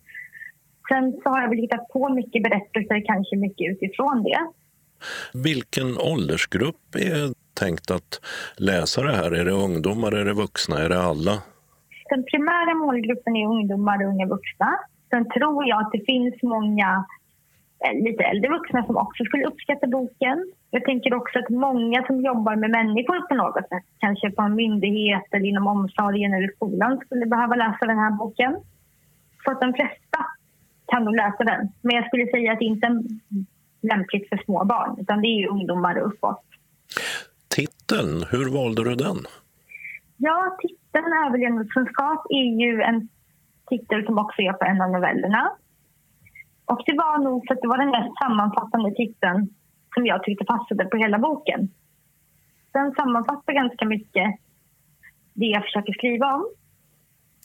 Sen så har jag väl hittat på mycket berättelser, kanske mycket utifrån det. Vilken åldersgrupp är tänkt att läsa det här? Är det ungdomar, är det vuxna, är det alla? Den primära målgruppen är ungdomar och unga vuxna. Sen tror jag att det finns många lite äldre vuxna som också skulle uppskatta boken. Jag tänker också att många som jobbar med människor på något sätt, kanske på en myndighet eller inom omsorgen eller skolan, skulle behöva läsa den här boken. Så att de flesta kan nog läsa den. Men jag skulle säga att det inte är lämpligt för små barn, utan det är ju ungdomar och uppåt. Titeln, hur valde du den? Ja, titeln Överlevnadskunskap är ju en titel som också är på en av novellerna. Och det var nog för att det var den mest sammanfattande titeln som jag tyckte passade på hela boken. Den sammanfattar ganska mycket det jag försöker skriva om.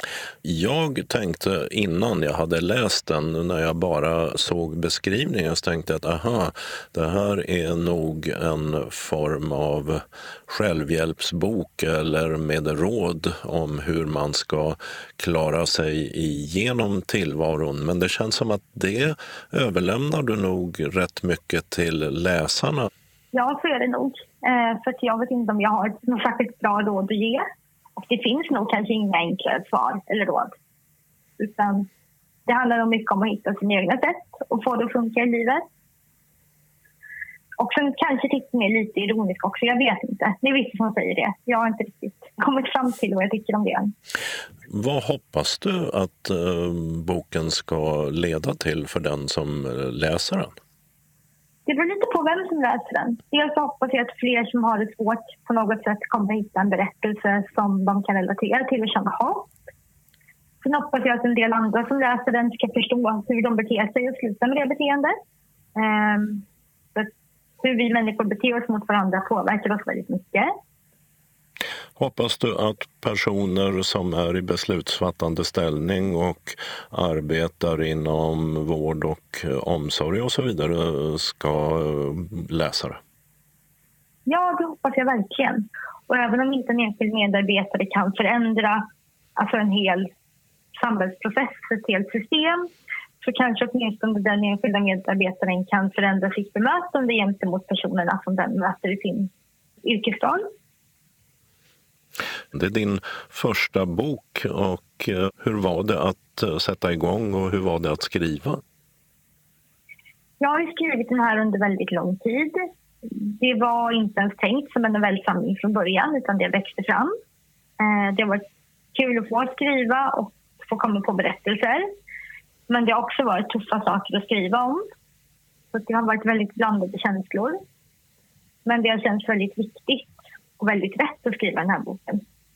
Jag tänkte innan jag hade läst den, när jag bara såg beskrivningen, så tänkte jag att det här är nog en form av självhjälpsbok eller med råd om hur man ska klara sig igenom tillvaron. Men det känns som att det överlämnar du nog rätt mycket till läsarna. Ja, så är det nog. För att jag vet inte om jag har något särskilt bra råd att ge. Och det finns nog kanske inga enkla svar eller råd. Utan det handlar nog mycket om att hitta sin egna sätt och få det att funka i livet. Och sen kanske titeln är lite ironisk också, jag vet inte. Det är vissa som säger det. Jag har inte riktigt kommit fram till vad jag tycker om det. Vad hoppas du att boken ska leda till för den som läser den? Det beror lite på vem som läser den. Dels hoppas jag att fler som har det svårt på något sätt kommer hitta en berättelse som de kan relatera till och känna hopp. Sen hoppas jag att en del andra som läser den ska förstå hur de beter sig och sluta med det beteendet. Hur vi människor beter oss mot varandra påverkar oss väldigt mycket. Hoppas du att personer som är i beslutsfattande ställning och arbetar inom vård och omsorg och så vidare ska läsa det? Ja, det hoppas jag verkligen. Och även om inte en enskild medarbetare kan förändra alltså en hel samhällsprocess, ett helt system, så kanske åtminstone den enskilda medarbetaren kan förändra sitt bemötande gentemot personerna som den möter i sin yrkesroll. Det är din första bok, och hur var det att sätta igång och hur var det att skriva? Jag har skrivit den här under väldigt lång tid. Det var inte ens tänkt som en novellsamling från början, utan det växte fram. Det var kul att få skriva och få komma på berättelser. Men det har också varit tuffa saker att skriva om. Så det har varit väldigt blandade känslor. Men det har känts väldigt viktigt och väldigt rätt att skriva den här boken.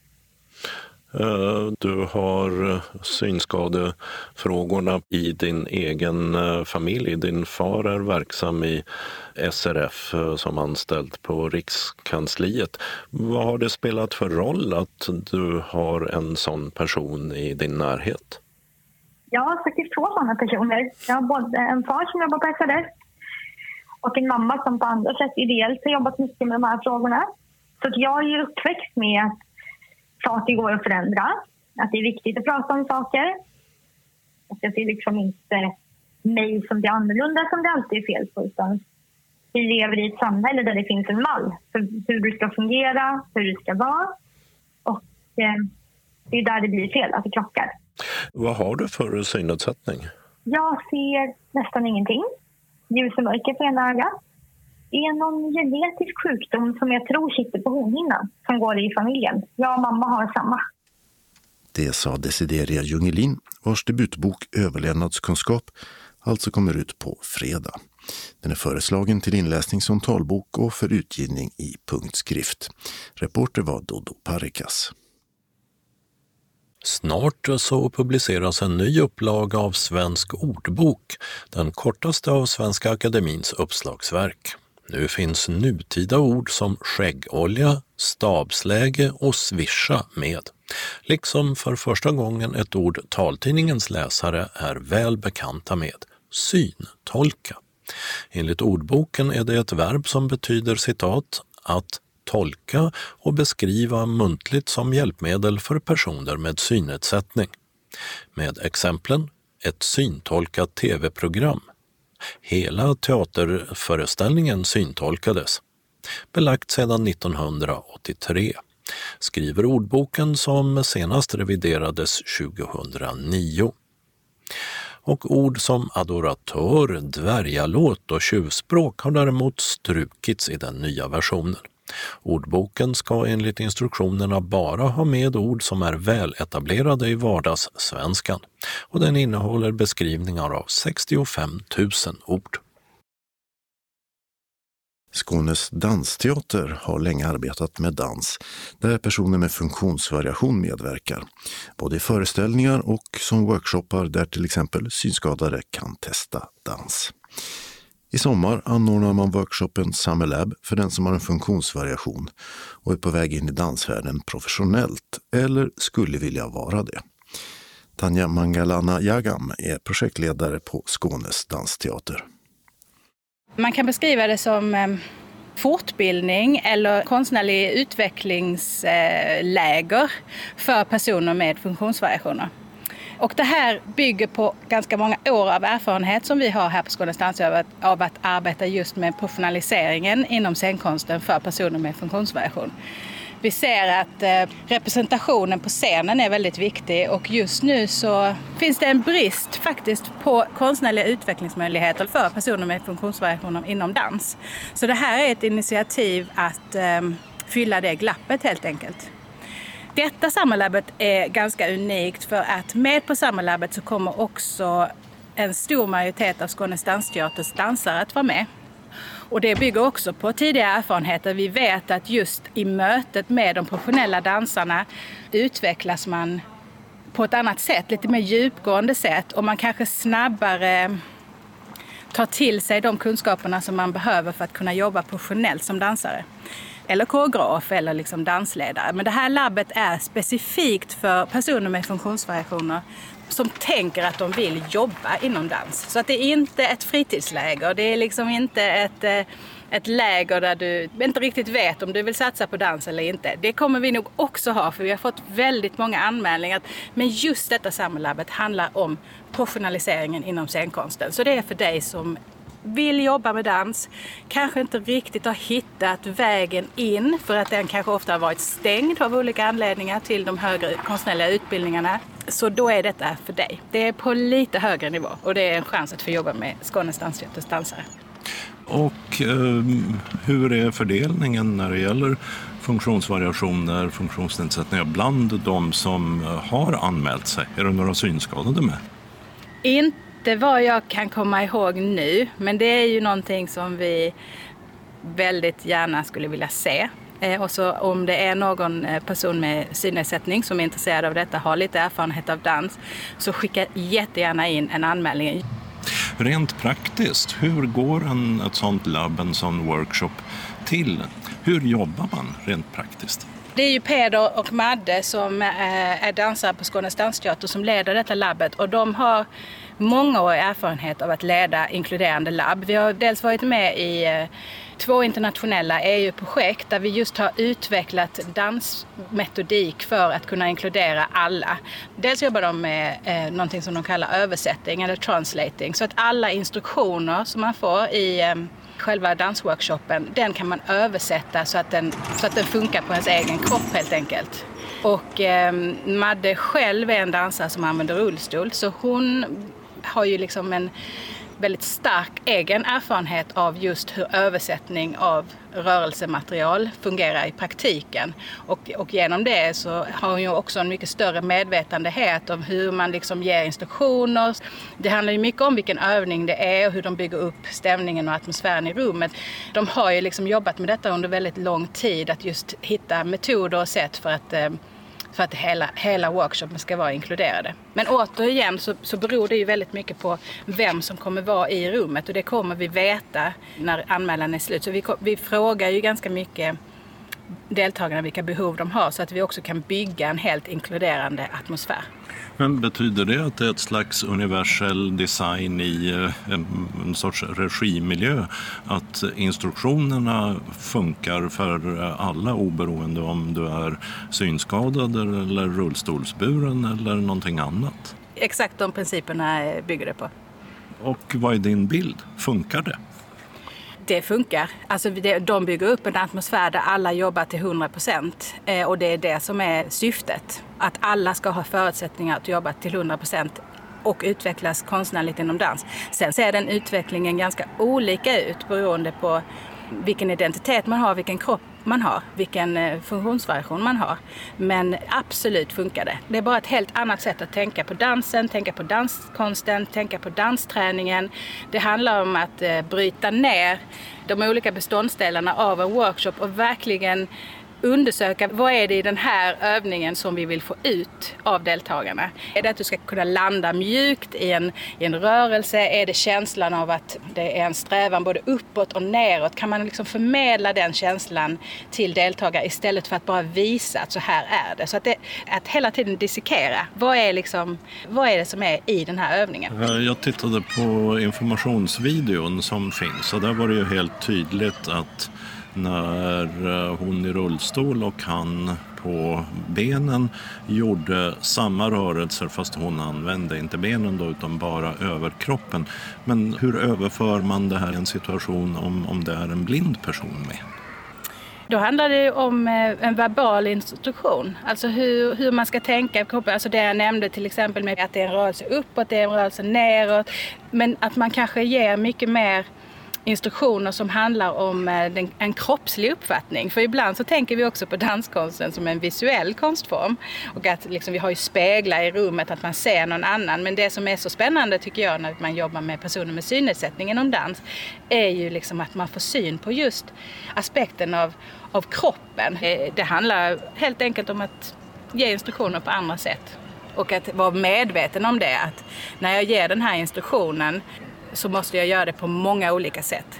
Du har synskadefrågorna i din egen familj. Din far är verksam i SRF som anställd på Rikskansliet. Vad har det spelat för roll att du har en sån person i din närhet? Jag har faktiskt 2 sådana personer. Jag har både en far som jobbar på SRF och en mamma som på andra sätt ideellt har jobbat mycket med de här frågorna. Så jag är ju uppväxt med att saker går att förändra, att det är viktigt att prata om saker. Och att det är liksom inte mig som det är annorlunda som det alltid är fel på, utan vi lever i ett samhälle där det finns en mall för hur det ska fungera, hur det ska vara. Och det är där det blir fel, att det krockar. Vad har du för synnedsättning? Jag ser nästan ingenting. Ljus och mörker på ena ögat. Det är någon genetisk sjukdom som jag tror sitter på hornhinnan som går i familjen. Jag och mamma har samma. Det sa Desideria Jungelin, vars debutbok Överlevnadskunskap alltså kommer ut på fredag. Den är föreslagen till inläsning som talbok och för utgivning i punktskrift. Reporter var Dodo Parikas. Snart så publiceras en ny upplaga av Svensk ordbok, den kortaste av Svenska Akademins uppslagsverk. Nu finns nutida ord som skäggolja, stabsläge och svischa med. Liksom för första gången ett ord taltidningens läsare är väl bekanta med, syntolka. Enligt ordboken är det ett verb som betyder citat att tolka och beskriva muntligt som hjälpmedel för personer med synnedsättning. Med exemplen ett syntolkat tv-program. Hela teaterföreställningen syntolkades. Belagt sedan 1983. Skriver ordboken som senast reviderades 2009. Och ord som adoratör, dvärgalåt och tjuvspråk har däremot strukits i den nya versionen. Ordboken ska enligt instruktionerna bara ha med ord som är väl etablerade i vardagssvenskan, och den innehåller beskrivningar av 65 000 ord. Skånes dansteater har länge arbetat med dans, där personer med funktionsvariation medverkar, både i föreställningar och som workshoppar där till exempel synskadade kan testa dans. I sommar anordnar man workshopen Summer Lab för den som har en funktionsvariation och är på väg in i dansvärlden professionellt eller skulle vilja vara det. Tanja Mangalana Jagam är projektledare på Skånes dansteater. Man kan beskriva det som fortbildning eller konstnärlig utvecklingsläger för personer med funktionsvariationer. Och det här bygger på ganska många år av erfarenhet som vi har här på Skånes dansteater av att arbeta just med professionaliseringen inom scenkonsten för personer med funktionsvariation. Vi ser att representationen på scenen är väldigt viktig och just nu så finns det en brist faktiskt på konstnärliga utvecklingsmöjligheter för personer med funktionsvariationer inom dans. Så det här är ett initiativ att fylla det glappet helt enkelt. Detta Summerlabbet är ganska unikt för att med på Summerlabbet så kommer också en stor majoritet av Skånes dansteaters dansare att vara med. Och det bygger också på tidigare erfarenheter. Vi vet att just i mötet med de professionella dansarna utvecklas man på ett annat sätt, lite mer djupgående sätt. Och man kanske snabbare tar till sig de kunskaperna som man behöver för att kunna jobba professionellt som dansare. Eller koreograf eller liksom dansledare. Men det här labbet är specifikt för personer med funktionsvariationer som tänker att de vill jobba inom dans. Så att det är inte ett fritidsläger, det är liksom inte ett läger där du inte riktigt vet om du vill satsa på dans eller inte. Det kommer vi nog också ha, för vi har fått väldigt många anmälningar. Men just detta Summerlabbet handlar om professionaliseringen inom scenkonsten. Så det är för dig som vill jobba med dans, kanske inte riktigt har hittat vägen in för att den kanske ofta har varit stängd av olika anledningar till de högre konstnärliga utbildningarna. Så då är detta för dig. Det är på lite högre nivå och det är en chans att få jobba med Skånes dansteaters dansare. Och hur är fördelningen när det gäller funktionsvariationer, funktionsnedsättningar bland de som har anmält sig? Är det några synskadade med? Inte vad jag kan komma ihåg nu, men det är ju någonting som vi väldigt gärna skulle vilja se. Och så om det är någon person med synnedsättning som är intresserad av detta, har lite erfarenhet av dans, så skicka jättegärna in en anmälning. Rent praktiskt, hur går ett sånt labb, en sån workshop till? Hur jobbar man rent praktiskt? Det är ju Peder och Madde som är dansare på Skånes dansteater som leder detta labbet, och de har mångårig erfarenhet av att leda inkluderande labb. Vi har dels varit med i 2 internationella EU-projekt där vi just har utvecklat dansmetodik för att kunna inkludera alla. Dels jobbar de med någonting som de kallar översättning eller translating, så att alla instruktioner som man får i själva dansworkshopen, den kan man översätta så att den funkar på ens egen kropp helt enkelt. Och Madde själv är en dansare som använder rullstol, så hon har ju liksom en väldigt stark egen erfarenhet av just hur översättning av rörelsematerial fungerar i praktiken. Och genom det så har hon ju också en mycket större medvetenhet om hur man liksom ger instruktioner. Det handlar ju mycket om vilken övning det är och hur de bygger upp stämningen och atmosfären i rummet. De har ju liksom jobbat med detta under väldigt lång tid, att just hitta metoder och sätt för att hela workshopen ska vara inkluderade. Men återigen så beror det ju väldigt mycket på vem som kommer vara i rummet, och det kommer vi veta när anmälan är slut. Så vi frågar ju ganska mycket deltagarna vilka behov de har, så att vi också kan bygga en helt inkluderande atmosfär. Men betyder det att det är ett slags universell design i en sorts regimiljö? Att instruktionerna funkar för alla oberoende om du är synskadad eller rullstolsburen eller någonting annat? Exakt de principerna bygger det på. Och vad är din bild? Funkar det? Det funkar. Alltså de bygger upp en atmosfär där alla jobbar till 100%. Och det är det som är syftet. Att alla ska ha förutsättningar att jobba till 100% och utvecklas konstnärligt inom dans. Sen ser den utvecklingen ganska olika ut beroende på vilken identitet man har, vilken kropp man har, vilken funktionsvariation man har. Men absolut funkar det. Det är bara ett helt annat sätt att tänka på dansen, tänka på danskonsten, tänka på dansträningen. Det handlar om att bryta ner de olika beståndsdelarna av en workshop och verkligen undersöka vad är det i den här övningen som vi vill få ut av deltagarna. Är det att du ska kunna landa mjukt i en rörelse? Är det känslan av att det är en strävan både uppåt och neråt? Kan man liksom förmedla den känslan till deltagare istället för att bara visa att så här är det? Så att hela tiden dissekera. Vad är det som är i den här övningen? Jag tittade på informationsvideon som finns och där var det ju helt tydligt att när hon i rullstol och han på benen gjorde samma rörelser fast hon använde inte benen då utan bara överkroppen. Men hur överför man det här i en situation om det är en blind person med? Då handlar det om en verbal instruktion, alltså hur man ska tänka. Alltså det jag nämnde till exempel med att det är en rörelse uppåt, det är en rörelse neråt. Men att man kanske ger mycket mer instruktioner som handlar om en kroppslig uppfattning. För ibland så tänker vi också på danskonsten som en visuell konstform. Och att liksom, vi har ju speglar i rummet att man ser någon annan. Men det som är så spännande tycker jag när man jobbar med personer med synnedsättning inom dans är ju liksom att man får syn på just aspekten av kroppen. Det handlar helt enkelt om att ge instruktioner på andra sätt. Och att vara medveten om det. Att när jag ger den här instruktionen så måste jag göra det på många olika sätt.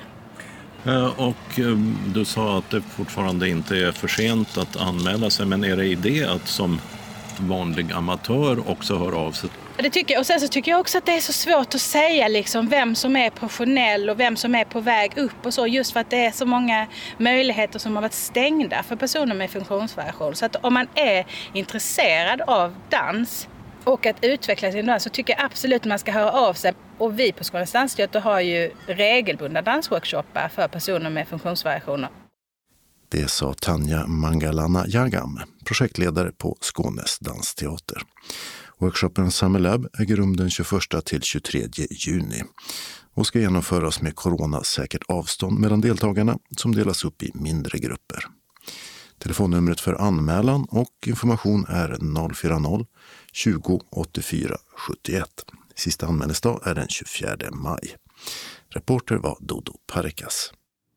Och du sa att det fortfarande inte är för sent att anmäla sig, men är det idé att som vanlig amatör också hör av sig? Det tycker jag. Och sen så tycker jag också att det är så svårt att säga liksom vem som är professionell och vem som är på väg upp och så, just för att det är så många möjligheter som har varit stängda för personer med funktionsvariation. Så att om man är intresserad av dans och att utveckla sin dans så tycker jag absolut att man ska höra av sig. Och vi på Skånes Dansteater har ju regelbundna dansworkshoppar för personer med funktionsvariationer. Det sa Tanja Mangalana Jagam, projektledare på Skånes Dansteater. Workshopen Summer Lab äger rum den 21 till 23 juni och ska genomföras med coronasäkert avstånd mellan deltagarna som delas upp i mindre grupper. Telefonnumret för anmälan och information är 040 20 84 71. Sista anmälningsdag är den 24 maj. Reporter var Dodo Parikas.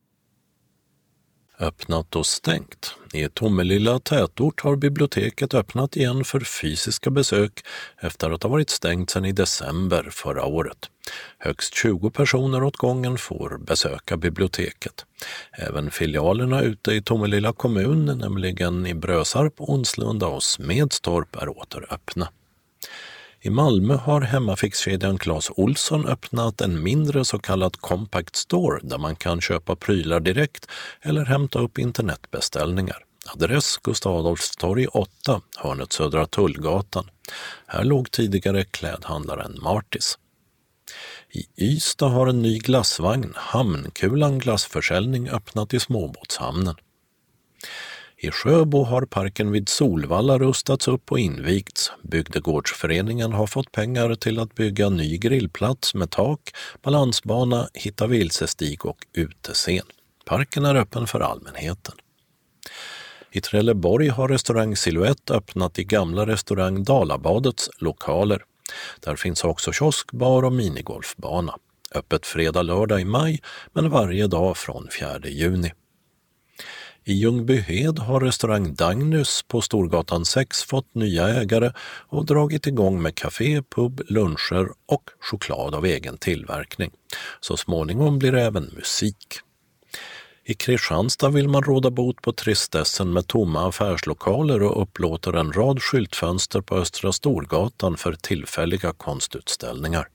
Öppnat och stängt. I Tomelilla tätort har biblioteket öppnat igen för fysiska besök efter att ha varit stängt sedan i december förra året. Högst 20 personer åt gången får besöka biblioteket. Även filialerna ute i Tomelilla kommun, nämligen i Brösarp, Onslunda och Smedstorp, är åter öppna. I Malmö har hemmafixkedjan Clas Ohlson öppnat en mindre så kallad compact store där man kan köpa prylar direkt eller hämta upp internetbeställningar. Adress Gustav Adolfs torg 8, hörnet Södra Tullgatan. Här låg tidigare klädhandlaren Martis. I Ystad har en ny glassvagn, Hamnkulan glassförsäljning, öppnat i småbåtshamnen. I Sjöbo har parken vid Solvalla rustats upp och invigts. Bygdegårdsföreningen har fått pengar till att bygga ny grillplats med tak, balansbana, hitta vilsestig och utescen. Parken är öppen för allmänheten. I Trelleborg har restaurang Silhouette öppnat i gamla restaurang Dalabadets lokaler. Där finns också kiosk, bar och minigolfbana. Öppet fredag-lördag i maj, men varje dag från 4 juni. I Ljungbyhed har restaurang Dagnus på Storgatan 6 fått nya ägare och dragit igång med café, pub, luncher och choklad av egen tillverkning. Så småningom blir det även musik. I Kristianstad vill man råda bot på tristessen med tomma affärslokaler och upplåter en rad skyltfönster på Östra Storgatan för tillfälliga konstutställningar.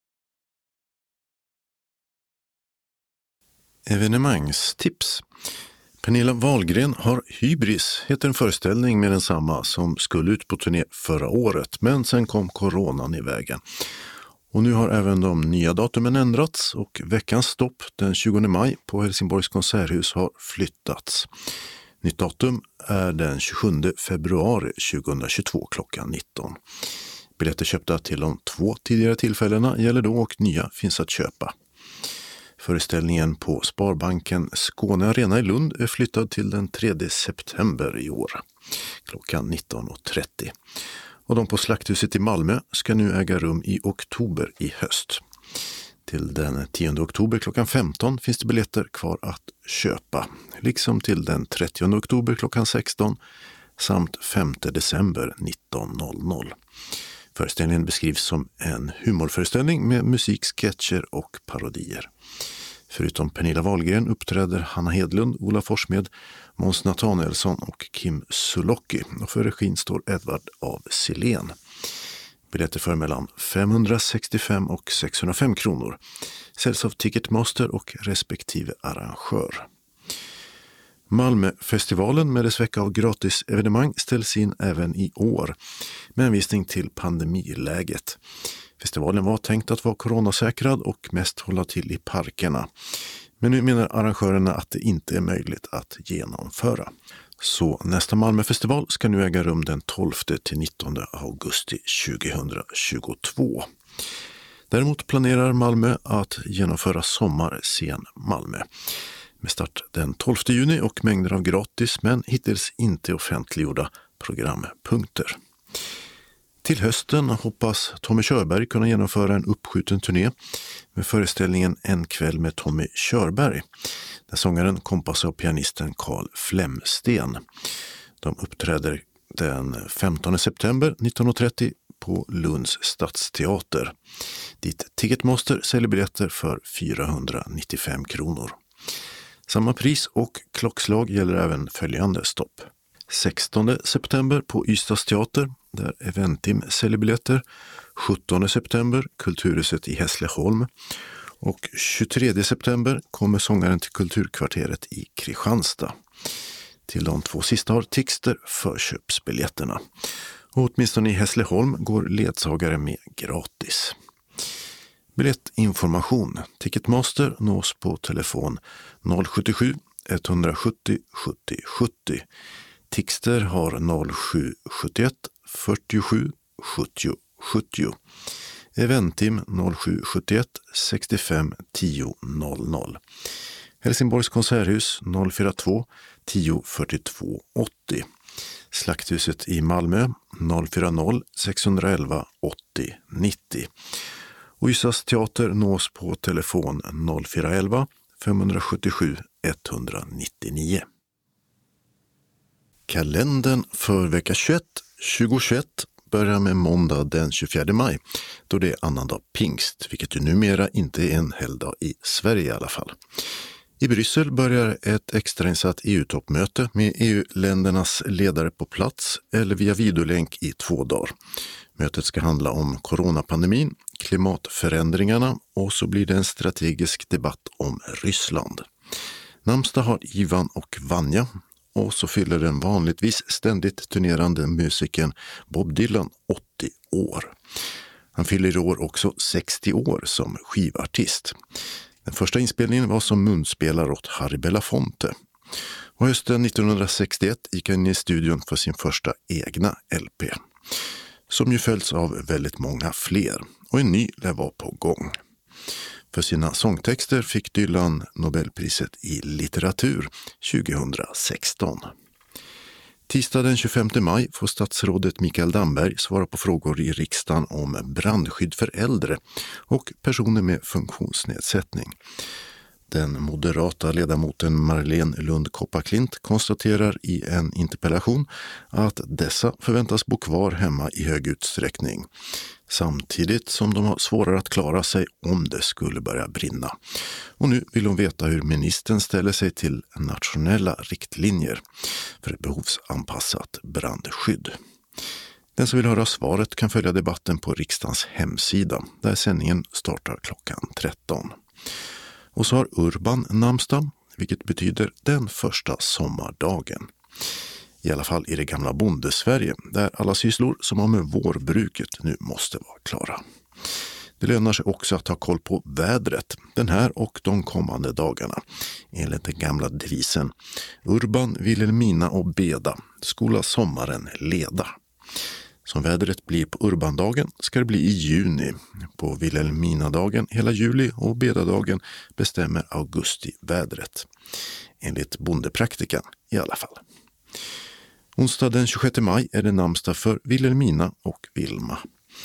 Evenemangstips. Pernilla Wahlgren har Hybris, heter en föreställning med densamma som skulle ut på turné förra året, men sen kom coronan i vägen. Och nu har även de nya datumen ändrats och veckans stopp den 20 maj på Helsingborgs konserthus har flyttats. Nytt datum är den 27 februari 2022 klockan 19. Biljetter köpta till de 2 tidigare tillfällena gäller då och nya finns att köpa. Föreställningen på Sparbanken Skåne Arena i Lund är flyttad till den 3 september i år, klockan 19.30. Och de på Slakthuset i Malmö ska nu äga rum i oktober i höst. Till den 10 oktober klockan 15 finns det biljetter kvar att köpa, liksom till den 30 oktober klockan 16 samt 5 december 19.00. Föreställningen beskrivs som en humorföreställning med musik, sketcher och parodier. Förutom Pernilla Wahlgren uppträder Hanna Hedlund, Ola Forssmed, Måns Nathanaelsson och Kim Sulocki, och för regin står Edvard af Sillén. Biljetter för mellan 565 och 605 kronor. Säljs av Ticketmaster och respektive arrangör. Malmöfestivalen med dess vecka av gratis evenemang ställs in även i år med hänvisning till pandemiläget. Festivalen var tänkt att vara coronasäkrad och mest hålla till i parkerna. Men nu menar arrangörerna att det inte är möjligt att genomföra. Så nästa Malmöfestival ska nu äga rum den 12-19 augusti 2022. Däremot planerar Malmö att genomföra Sommarscen Malmö med start den 12 juni och mängder av gratis men hittills inte offentliggjorda programpunkter. Till hösten hoppas Tommy Körberg kunna genomföra en uppskjuten turné med föreställningen En kväll med Tommy Körberg, där sångaren kompas av pianisten Carl Flemsten. De uppträder den 15 september 1930 på Lunds stadsteater, dit Ticketmaster säljer biljetter för 495 kronor. Samma pris och klockslag gäller även följande stopp. 16 september på Ystads teater, där Eventim säljer biljetter. 17 september Kulturhuset i Hässleholm. Och 23 september kommer sångaren till Kulturkvarteret i Kristianstad. Till de 2 sista har Tixter förköpsbiljetterna. Och åtminstone i Hässleholm går ledsagare med gratis. Biljettinformation. Ticketmaster nås på telefon 077 170 70 70. Tixter har 0771 47 70 70. Eventim 0771 65 10 00. Helsingborgs konserthus 042 10 42 80. Slakthuset i Malmö 040 611 80 90. Och Ystads teater nås på telefon 0411 577 199. Kalendern för vecka 2021 börjar med måndag den 24 maj, då det är annandag pingst, vilket ju numera inte är en helgdag i Sverige i alla fall. I Bryssel börjar ett extrainsatt EU-toppmöte med EU-ländernas ledare på plats eller via videolänk i 2 dagar. Mötet ska handla om coronapandemin, klimatförändringarna och så blir det en strategisk debatt om Ryssland. Namnsdag har Ivan och Vanja, och så fyller den vanligtvis ständigt turnerande musikern Bob Dylan 80 år. Han fyller i år också 60 år som skivartist. Den första inspelningen var som munspelare åt Harry Belafonte. Och hösten 1961 gick han in i studion för sin första egna LP, som ju följts av väldigt många fler, och en ny lär vara på gång. För sina sångtexter fick Dylan Nobelpriset i litteratur 2016. Tisdag den 25 maj får statsrådet Mikael Damberg svara på frågor i riksdagen om brandskydd för äldre och personer med funktionsnedsättning. Den moderata ledamoten Marlene Lund Kopparklint konstaterar i en interpellation att dessa förväntas bo kvar hemma i hög utsträckning, samtidigt som de har svårare att klara sig om det skulle börja brinna. Och nu vill hon veta hur ministern ställer sig till nationella riktlinjer för ett behovsanpassat brandskydd. Den som vill höra svaret kan följa debatten på riksdagens hemsida, där sändningen startar klockan 13. Och så har Urban namnsdag, vilket betyder den första sommardagen. I alla fall i det gamla bondesverige, där alla sysslor som har med vårbruket nu måste vara klara. Det lönar sig också att ha koll på vädret den här och de kommande dagarna. Enligt den gamla devisen Urban, Vilhelmina och Beda, skola sommaren leda. Som vädret blir på Urbandagen ska det bli i juni, på Vilhelminadagen hela juli och Bedadagen bestämmer augustivädret. Enligt bondepraktikan i alla fall. Onsdag den 26 maj är det namnsdag för Vilhelmina och Vilma.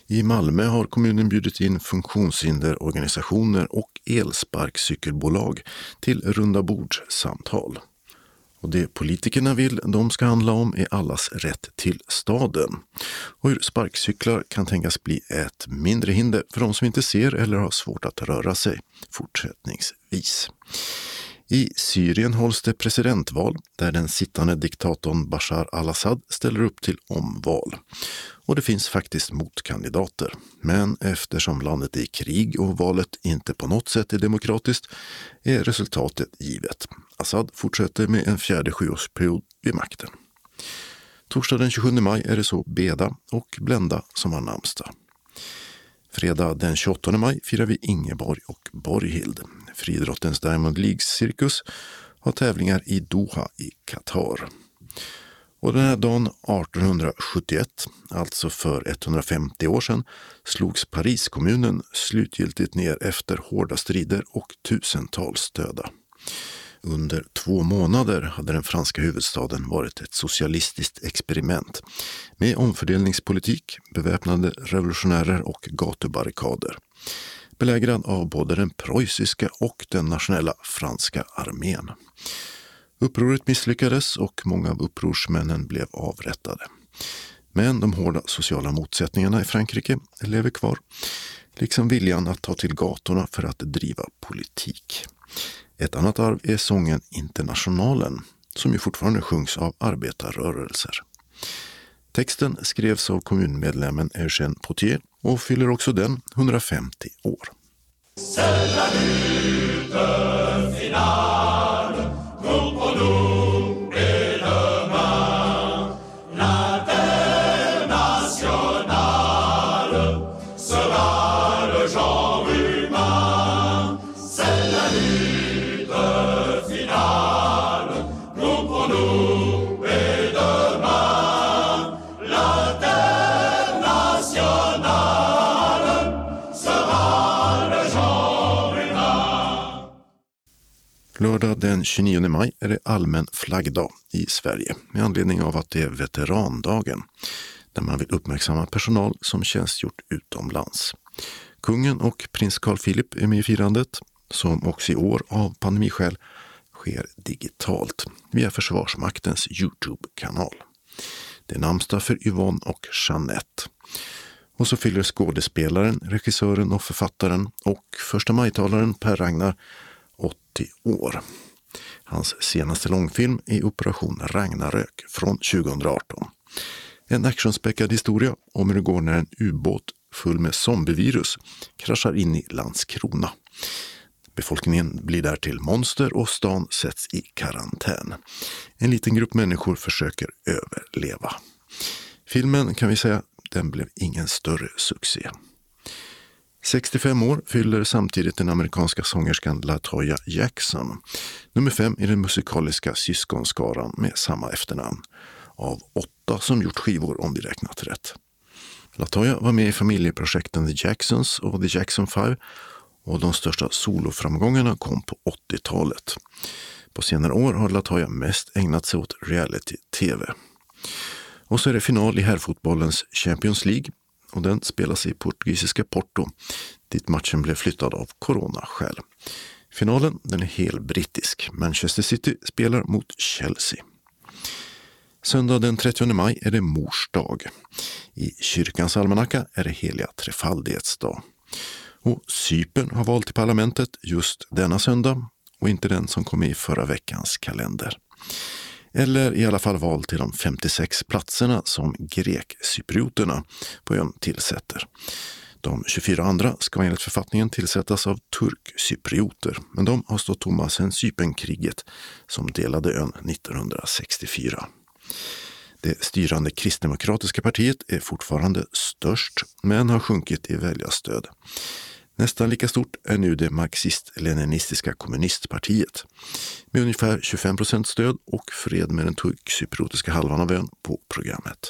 I Malmö har kommunen bjudit in funktionshinderorganisationer och elsparkcykelbolag till rundabordssamtal. Och det politikerna vill de ska handla om är allas rätt till staden. Och hur sparkcyklar kan tänkas bli ett mindre hinder för de som inte ser eller har svårt att röra sig fortsättningsvis. I Syrien hålls det presidentval där den sittande diktatorn Bashar al-Assad ställer upp till omval. Och det finns faktiskt motkandidater. Men eftersom landet är i krig och valet inte på något sätt är demokratiskt är resultatet givet. Assad fortsätter med en fjärde 7-årsperiod vid makten. Torsdag den 27 maj är det så Beda och Blenda som har namnsdag. Fredag den 28 maj firar vi Ingeborg och Borghild. Friidrottens Diamond League-cirkus har tävlingar i Doha i Qatar. Och den här dagen 1871, alltså för 150 år sedan, slogs Pariskommunen slutgiltigt ner efter hårda strider och tusentals döda. Under 2 månader hade den franska huvudstaden varit ett socialistiskt experiment med omfördelningspolitik, beväpnade revolutionärer och gatubarrikader. Belägrad av både den preussiska och den nationella franska armén. Upproret misslyckades och många av upprorsmännen blev avrättade. Men de hårda sociala motsättningarna i Frankrike lever kvar, liksom viljan att ta till gatorna för att driva politik. Ett annat arv är sången Internationalen, som ju fortfarande sjungs av arbetarrörelser. Texten skrevs av kommunmedlemmen Eugène Potier och fyller också den 150 år. Lördag den 29 maj är det allmän flaggdag i Sverige med anledning av att det är veterandagen där man vill uppmärksamma personal som tjänstgjort utomlands. Kungen och prins Carl Philip är med i firandet som också i år av pandemiskäl sker digitalt via Försvarsmaktens YouTube-kanal. Det är namnsdag för Yvonne och Jeanette. Och så fyller skådespelaren, regissören och författaren och första majtalaren Per Ragnar 80 år. Hans senaste långfilm är Operation Ragnarök från 2018. En actionspäckad historia om hur det går när en ubåt full med zombievirus kraschar in i Landskrona. Befolkningen blir där till monster och stan sätts i karantän. En liten grupp människor försöker överleva. Filmen kan vi säga, den blev ingen större succé. 65 år fyller samtidigt den amerikanska sångerskan LaToya Jackson, nummer 5 i den musikaliska syskonskaran med samma efternamn, av 8 som gjort skivor om vi räknat rätt. LaToya var med i familjeprojekten The Jacksons och The Jackson 5 och de största soloframgångarna kom på 80-talet. På senare år har LaToya mest ägnat sig åt reality-tv. Och så är det final i herrfotbollens Champions League. Och den spelas i portugisiska Porto, dit matchen blev flyttad av coronaskäl. Finalen den är helt brittisk. Manchester City spelar mot Chelsea. Söndag den 30 maj är det mors dag. I kyrkans almanacka är det heliga trefaldighetsdag. Och Cypern har val till parlamentet just denna söndag och inte den som kom i förra veckans kalender. Eller i alla fall val till de 56 platserna som grekcyprioterna på ön tillsätter. De 24 andra ska enligt författningen tillsättas av turkcyprioter, men de har stått tomma sedan Cypernkriget som delade ön 1964. Det styrande kristdemokratiska partiet är fortfarande störst, men har sjunkit i väljarstöd. Nästan lika stort är nu det marxist-leninistiska kommunistpartiet med ungefär 25% stöd och fred med den turkcypriotiska halvan av ön på programmet.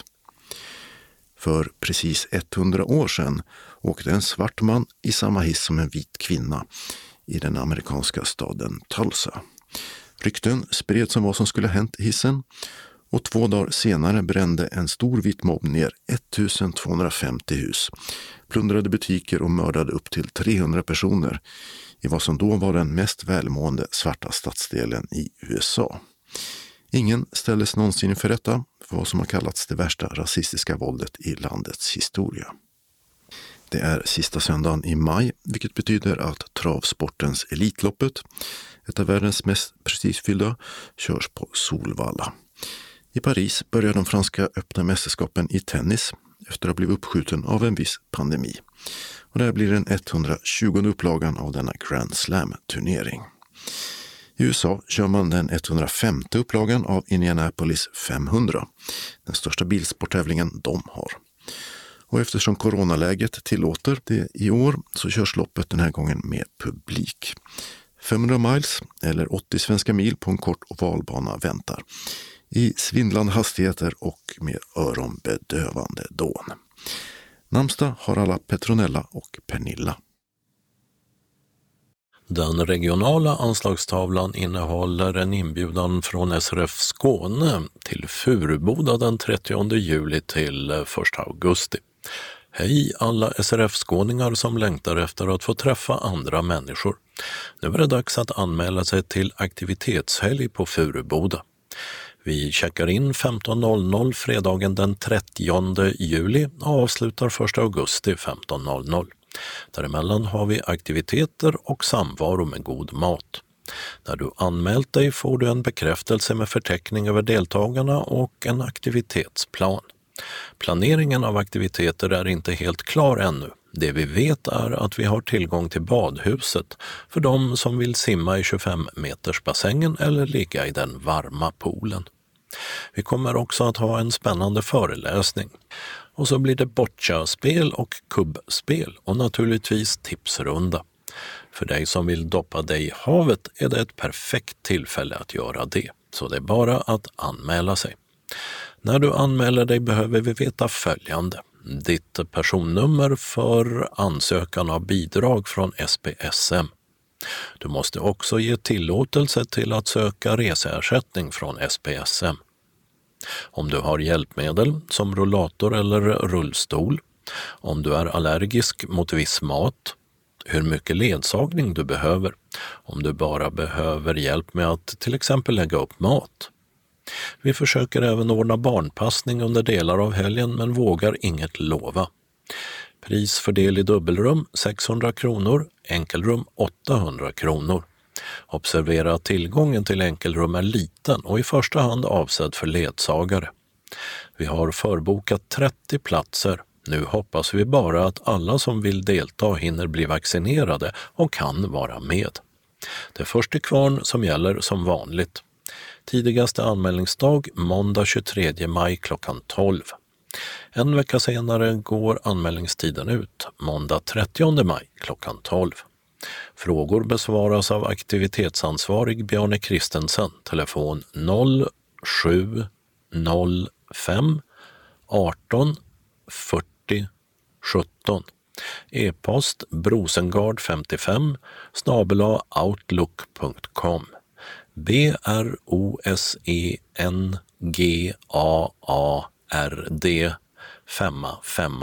För precis 100 år sedan åkte en svart man i samma hiss som en vit kvinna i den amerikanska staden Tulsa. Rykten spreds om vad som skulle hänt i hissen Och 2 dagar senare brände en stor vit mobb ner 1250 hus, plundrade butiker och mördade upp till 300 personer i vad som då var den mest välmående svarta stadsdelen i USA. Ingen ställdes någonsin inför rätta för vad som har kallats det värsta rasistiska våldet i landets historia. Det är sista söndagen i maj, vilket betyder att travsportens Elitloppet, ett av världens mest prestigefyllda, körs på Solvalla. I Paris börjar de franska öppna mästerskapen i tennis efter att ha blivit uppskjuten av en viss pandemi. Och där blir den 120 upplagan av denna Grand Slam-turnering. I USA kör man den 105 upplagan av Indianapolis 500, den största bilsporttävlingen de har. Och eftersom coronaläget tillåter det i år så körs loppet den här gången med publik. 500 miles eller 80 svenska mil på en kort ovalbana väntar. I svindlande hastigheter och med öronbedövande dån. Namnsdag har alla Petronella och Pernilla. Den regionala anslagstavlan innehåller en inbjudan från SRF Skåne till Furuboda den 30 juli till 1 augusti. Hej alla SRF-skåningar som längtar efter att få träffa andra människor. Nu är det dags att anmäla sig till aktivitetshelg på Furuboda. Vi checkar in 15.00 fredagen den 30 juli och avslutar 1 augusti 15.00. Däremellan har vi aktiviteter och samvaro med god mat. När du anmält dig får du en bekräftelse med förteckning över deltagarna och en aktivitetsplan. Planeringen av aktiviteter är inte helt klar ännu. Det vi vet är att vi har tillgång till badhuset för de som vill simma i 25-metersbassängen eller ligga i den varma poolen. Vi kommer också att ha en spännande föreläsning. Och så blir det boccia-spel och kubbspel och naturligtvis tipsrunda. För dig som vill doppa dig i havet är det ett perfekt tillfälle att göra det. Så det är bara att anmäla sig. När du anmäler dig behöver vi veta följande. Ditt personnummer för ansökan av bidrag från SPSM. Du måste också ge tillåtelse till att söka reseersättning från SPSM. Om du har hjälpmedel som rullator eller rullstol, om du är allergisk mot viss mat, hur mycket ledsagning du behöver, om du bara behöver hjälp med att till exempel lägga upp mat. Vi försöker även ordna barnpassning under delar av helgen men vågar inget lova. Pris för del i dubbelrum 600 kronor, enkelrum 800 kronor. Observera att tillgången till enkelrum är liten och i första hand avsedd för ledsagare. Vi har förbokat 30 platser. Nu hoppas vi bara att alla som vill delta hinner bli vaccinerade och kan vara med. Det är först till kvarn som gäller som vanligt. Tidigaste anmälningsdag måndag 23 maj klockan 12. En vecka senare går anmälningstiden ut, måndag 30 maj klockan 12. Frågor besvaras av aktivitetsansvarig Bjarne Kristensen, telefon 0705 18 40 17. E-post brosengard55 brosengard 55.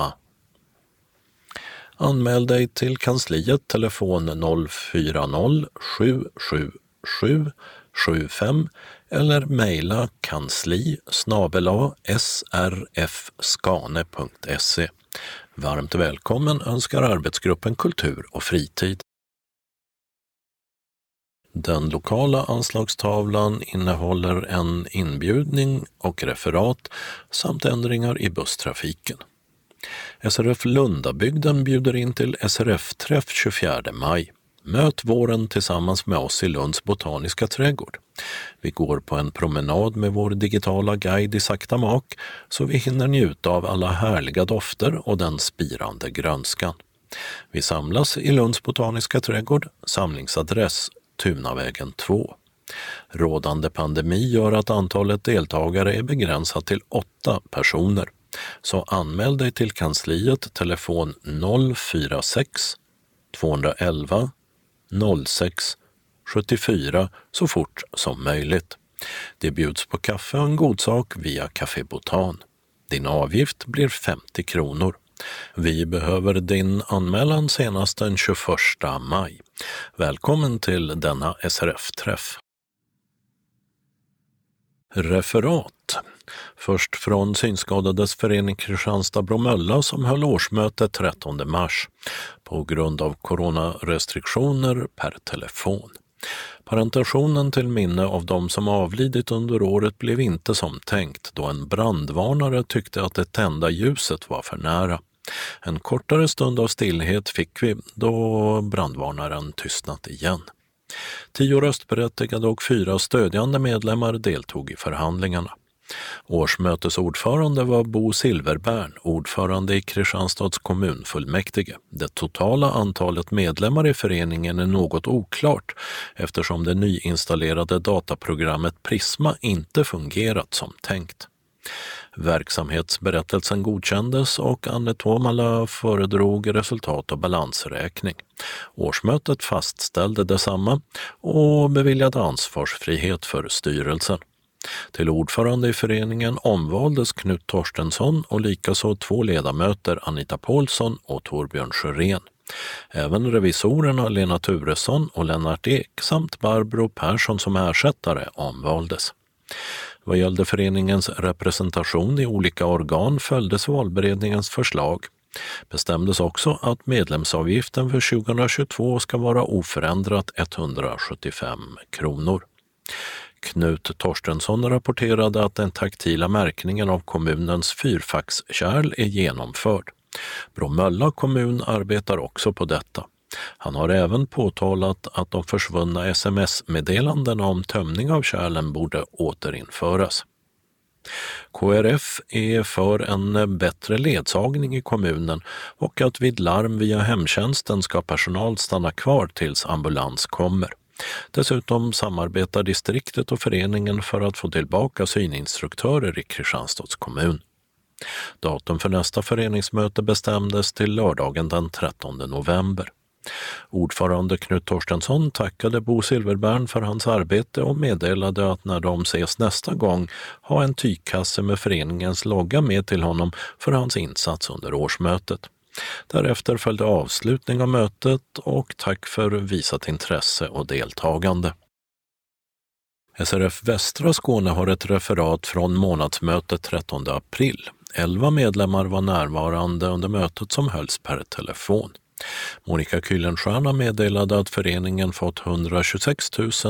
Anmäl dig till kansliet, telefon 040 777 75 eller mejla kansli@srfskane.se. Varmt välkommen önskar arbetsgruppen Kultur och fritid. Den lokala anslagstavlan innehåller en inbjudning och referat samt ändringar i busstrafiken. SRF Lundabygden bjuder in till SRF-träff 24 maj. Möt våren tillsammans med oss i Lunds botaniska trädgård. Vi går på en promenad med vår digitala guide i sakta mak så vi hinner njuta av alla härliga dofter och den spirande grönskan. Vi samlas i Lunds botaniska trädgård, samlingsadress Tunavägen 2. Rådande pandemi gör att antalet deltagare är begränsat till 8 personer. Så anmäl dig till kansliet, telefon 046 211 06 74 så fort som möjligt. Det bjuds på kaffe och en godsak via Café Botan. Din avgift blir 50 kronor. Vi behöver din anmälan senast den 21 maj. Välkommen till denna SRF-träff. Referat. Först från Synskadades förening Kristianstad-Bromölla som höll årsmöte 13 mars på grund av coronarestriktioner per telefon. Parentationen till minne av de som avlidit under året blev inte som tänkt då en brandvarnare tyckte att det tända ljuset var för nära. En kortare stund av stillhet fick vi då brandvarnaren tystnat igen. 10 röstberättigade och 4 stödjande medlemmar deltog i förhandlingarna. Årsmötesordförande var Bo Silverbern, ordförande i Kristianstads kommunfullmäktige. Det totala antalet medlemmar i föreningen är något oklart eftersom det nyinstallerade dataprogrammet Prisma inte fungerat som tänkt. Verksamhetsberättelsen godkändes och Anne Tomala föredrog resultat och balansräkning. Årsmötet fastställde detsamma och beviljade ansvarsfrihet för styrelsen. Till ordförande i föreningen omvaldes Knut Torstensson och likaså 2 ledamöter Anita Paulsson och Torbjörn Sjörén. Även revisorerna Lena Turesson och Lennart Ek samt Barbro Persson som ersättare omvaldes. Vad gällde föreningens representation i olika organ följdes valberedningens förslag. Bestämdes också att medlemsavgiften för 2022 ska vara oförändrat 175 kronor. Knut Torstensson rapporterade att den taktila märkningen av kommunens fyrfackskärl är genomförd. Bromölla kommun arbetar också på detta. Han har även påtalat att de försvunna sms-meddelandena om tömning av kärlen borde återinföras. KRF är för en bättre ledsagning i kommunen och att vid larm via hemtjänsten ska personal stanna kvar tills ambulans kommer. Dessutom samarbetar distriktet och föreningen för att få tillbaka syninstruktörer i Kristianstads kommun. Datum för nästa föreningsmöte bestämdes till lördagen den 13 november. Ordförande Knut Torstensson tackade Bo Silverbern för hans arbete och meddelade att när de ses nästa gång ha en tygkasse med föreningens logga med till honom för hans insats under årsmötet. Därefter följde avslutning av mötet och tack för visat intresse och deltagande. SRF Västra Skåne har ett referat från månadsmötet 13 april. 11 medlemmar var närvarande under mötet som hölls per telefon. Monica Kuylenstierna meddelade att föreningen fått 126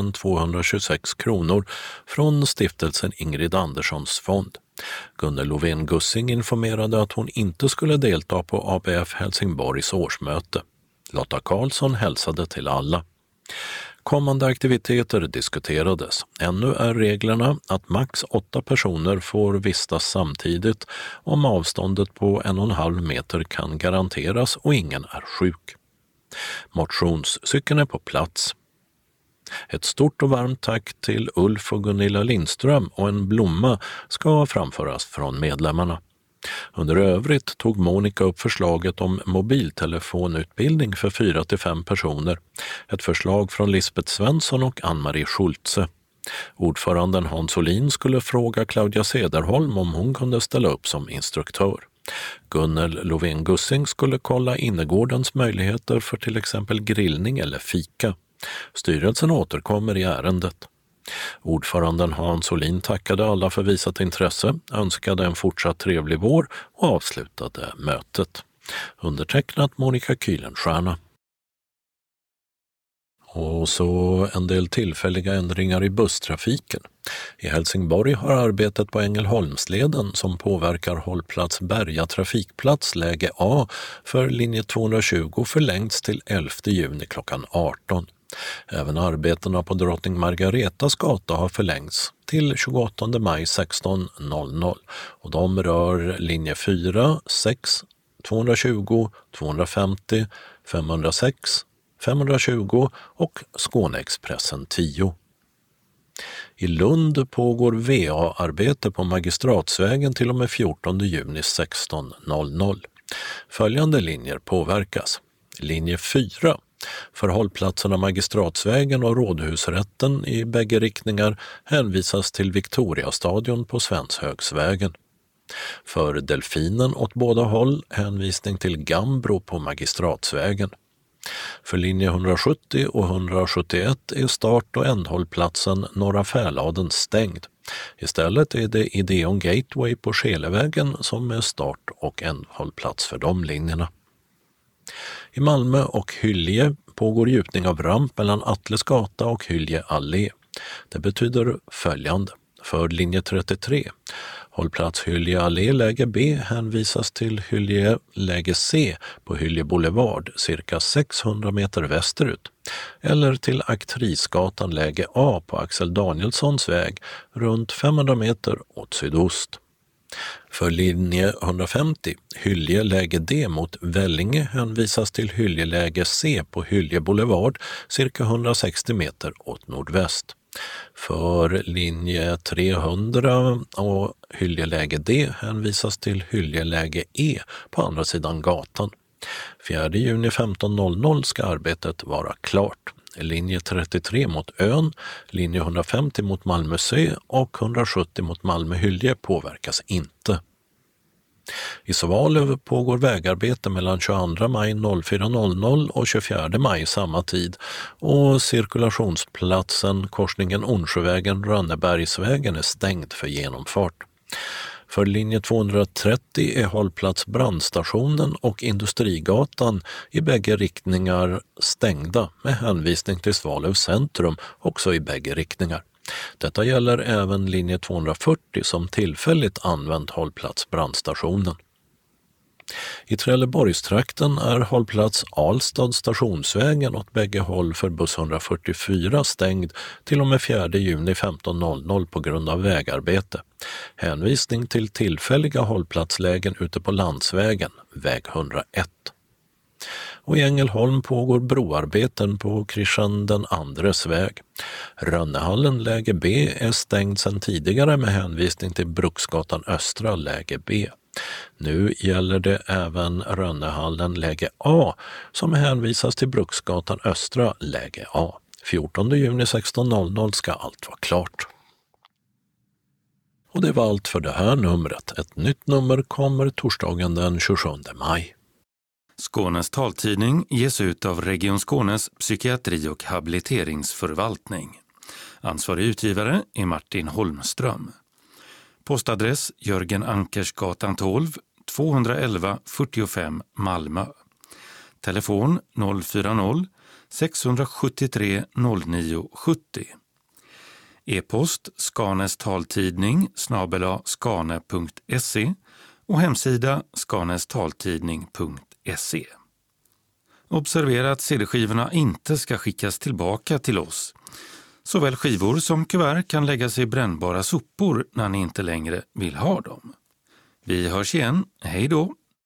226 kronor från stiftelsen Ingrid Anderssons fond. Gunnel Lovén-Gussing informerade att hon inte skulle delta på ABF Helsingborgs årsmöte. Lotta Karlsson hälsade till alla. Kommande aktiviteter diskuterades. Ännu är reglerna att max 8 personer får vistas samtidigt om avståndet på 1,5 meter kan garanteras och ingen är sjuk. Motionscykeln är på plats. Ett stort och varmt tack till Ulf och Gunilla Lindström och en blomma ska framföras från medlemmarna. Under övrigt tog Monica upp förslaget om mobiltelefonutbildning för 4-5 personer. Ett förslag från Lisbeth Svensson och Ann-Marie Schultze. Ordföranden Hans Olin skulle fråga Claudia Sederholm om hon kunde ställa upp som instruktör. Gunnel Lovén-Gussing skulle kolla innergårdens möjligheter för till exempel grillning eller fika. Styrelsen återkommer i ärendet. Ordföranden Hans Olin tackade alla för visat intresse, önskade en fortsatt trevlig vår och avslutade mötet. Undertecknat Monica Kuylenstierna. Och så en del tillfälliga ändringar i busstrafiken. I Helsingborg har arbetet på Ängelholmsleden som påverkar hållplats Berga trafikplats läge A för linje 220 förlängts till 11 juni klockan 18. Även arbetena på Drottning Margaretas gata har förlängts till 28 maj 16.00 och de rör linje 4, 6, 220, 250, 506, 520 och Skåneexpressen 10. I Lund pågår VA-arbete på Magistratsvägen till och med 14 juni 16.00. Följande linjer påverkas. Linje 4 För hållplatserna Magistratsvägen och Rådhusrätten i bägge riktningar hänvisas till Victoriastadion på Svenshögsvägen. För Delfinen åt båda håll hänvisning till Gambro på Magistratsvägen. För linje 170 och 171 är start- och ändhållplatsen Norra Fäladen stängd. Istället är det Ideon Gateway på Skelevägen som är start- och ändhållplats för de linjerna. I Malmö och Hyllie pågår gjutning av ramp mellan Atles gata och Hyllie allé. Det betyder följande. För linje 33, hållplats Hyllie allé läge B hänvisas till Hyllie läge C på Hyllie Boulevard cirka 600 meter västerut eller till Aktrisgatan läge A på Axel Danielssons väg runt 500 meter åt sydost. För linje 150, Hyllie läge D mot Vellinge hänvisas till Hyllie läge C på Hyllie Boulevard cirka 160 meter åt nordväst. För linje 300 och Hyllie läge D hänvisas till Hyllie läge E på andra sidan gatan. 4 juni 15.00 ska arbetet vara klart. Linje 33 mot Ön, linje 150 mot Malmö C och 170 mot Malmö Hyllie påverkas inte. I Svalöv pågår vägarbete mellan 22 maj 04.00 och 24 maj samma tid och cirkulationsplatsen korsningen Onsjövägen-Rönnebergsvägen är stängd för genomfart. För linje 230 är hållplats Brandstationen och Industrigatan i bägge riktningar stängda med hänvisning till Svalöv centrum också i bägge riktningar. Detta gäller även linje 240 som tillfälligt använt hållplats Brandstationen. I Trelleborgstrakten är hållplats Alstad stationsvägen åt bägge håll för buss 144 stängd till och med 4 juni 15.00 på grund av vägarbete. Hänvisning till tillfälliga hållplatslägen ute på landsvägen, väg 101. Och i Ängelholm pågår broarbeten på Kristian den andres väg. Rönnehallen läge B är stängd sedan tidigare med hänvisning till Bruksgatan Östra läge B. Nu gäller det även Rönnehallen läge A som hänvisas till Bruksgatan Östra läge A. 14 juni 16.00 ska allt vara klart. Och det var allt för det här numret. Ett nytt nummer kommer torsdagen den 27 maj. Skånes taltidning ges ut av Region Skånes psykiatri- och habiliteringsförvaltning. Ansvarig utgivare är Martin Holmström. Postadress Jörgen Ankersgatan 12, 211 45 Malmö. Telefon 040-673 0970. E-post skanestaltidning @skane.se och hemsida skanestaltidning.se. Observera att CD-skivorna inte ska skickas tillbaka till oss. Såväl skivor som kuvert kan läggas i brännbara sopor när ni inte längre vill ha dem. Vi hörs igen. Hej då!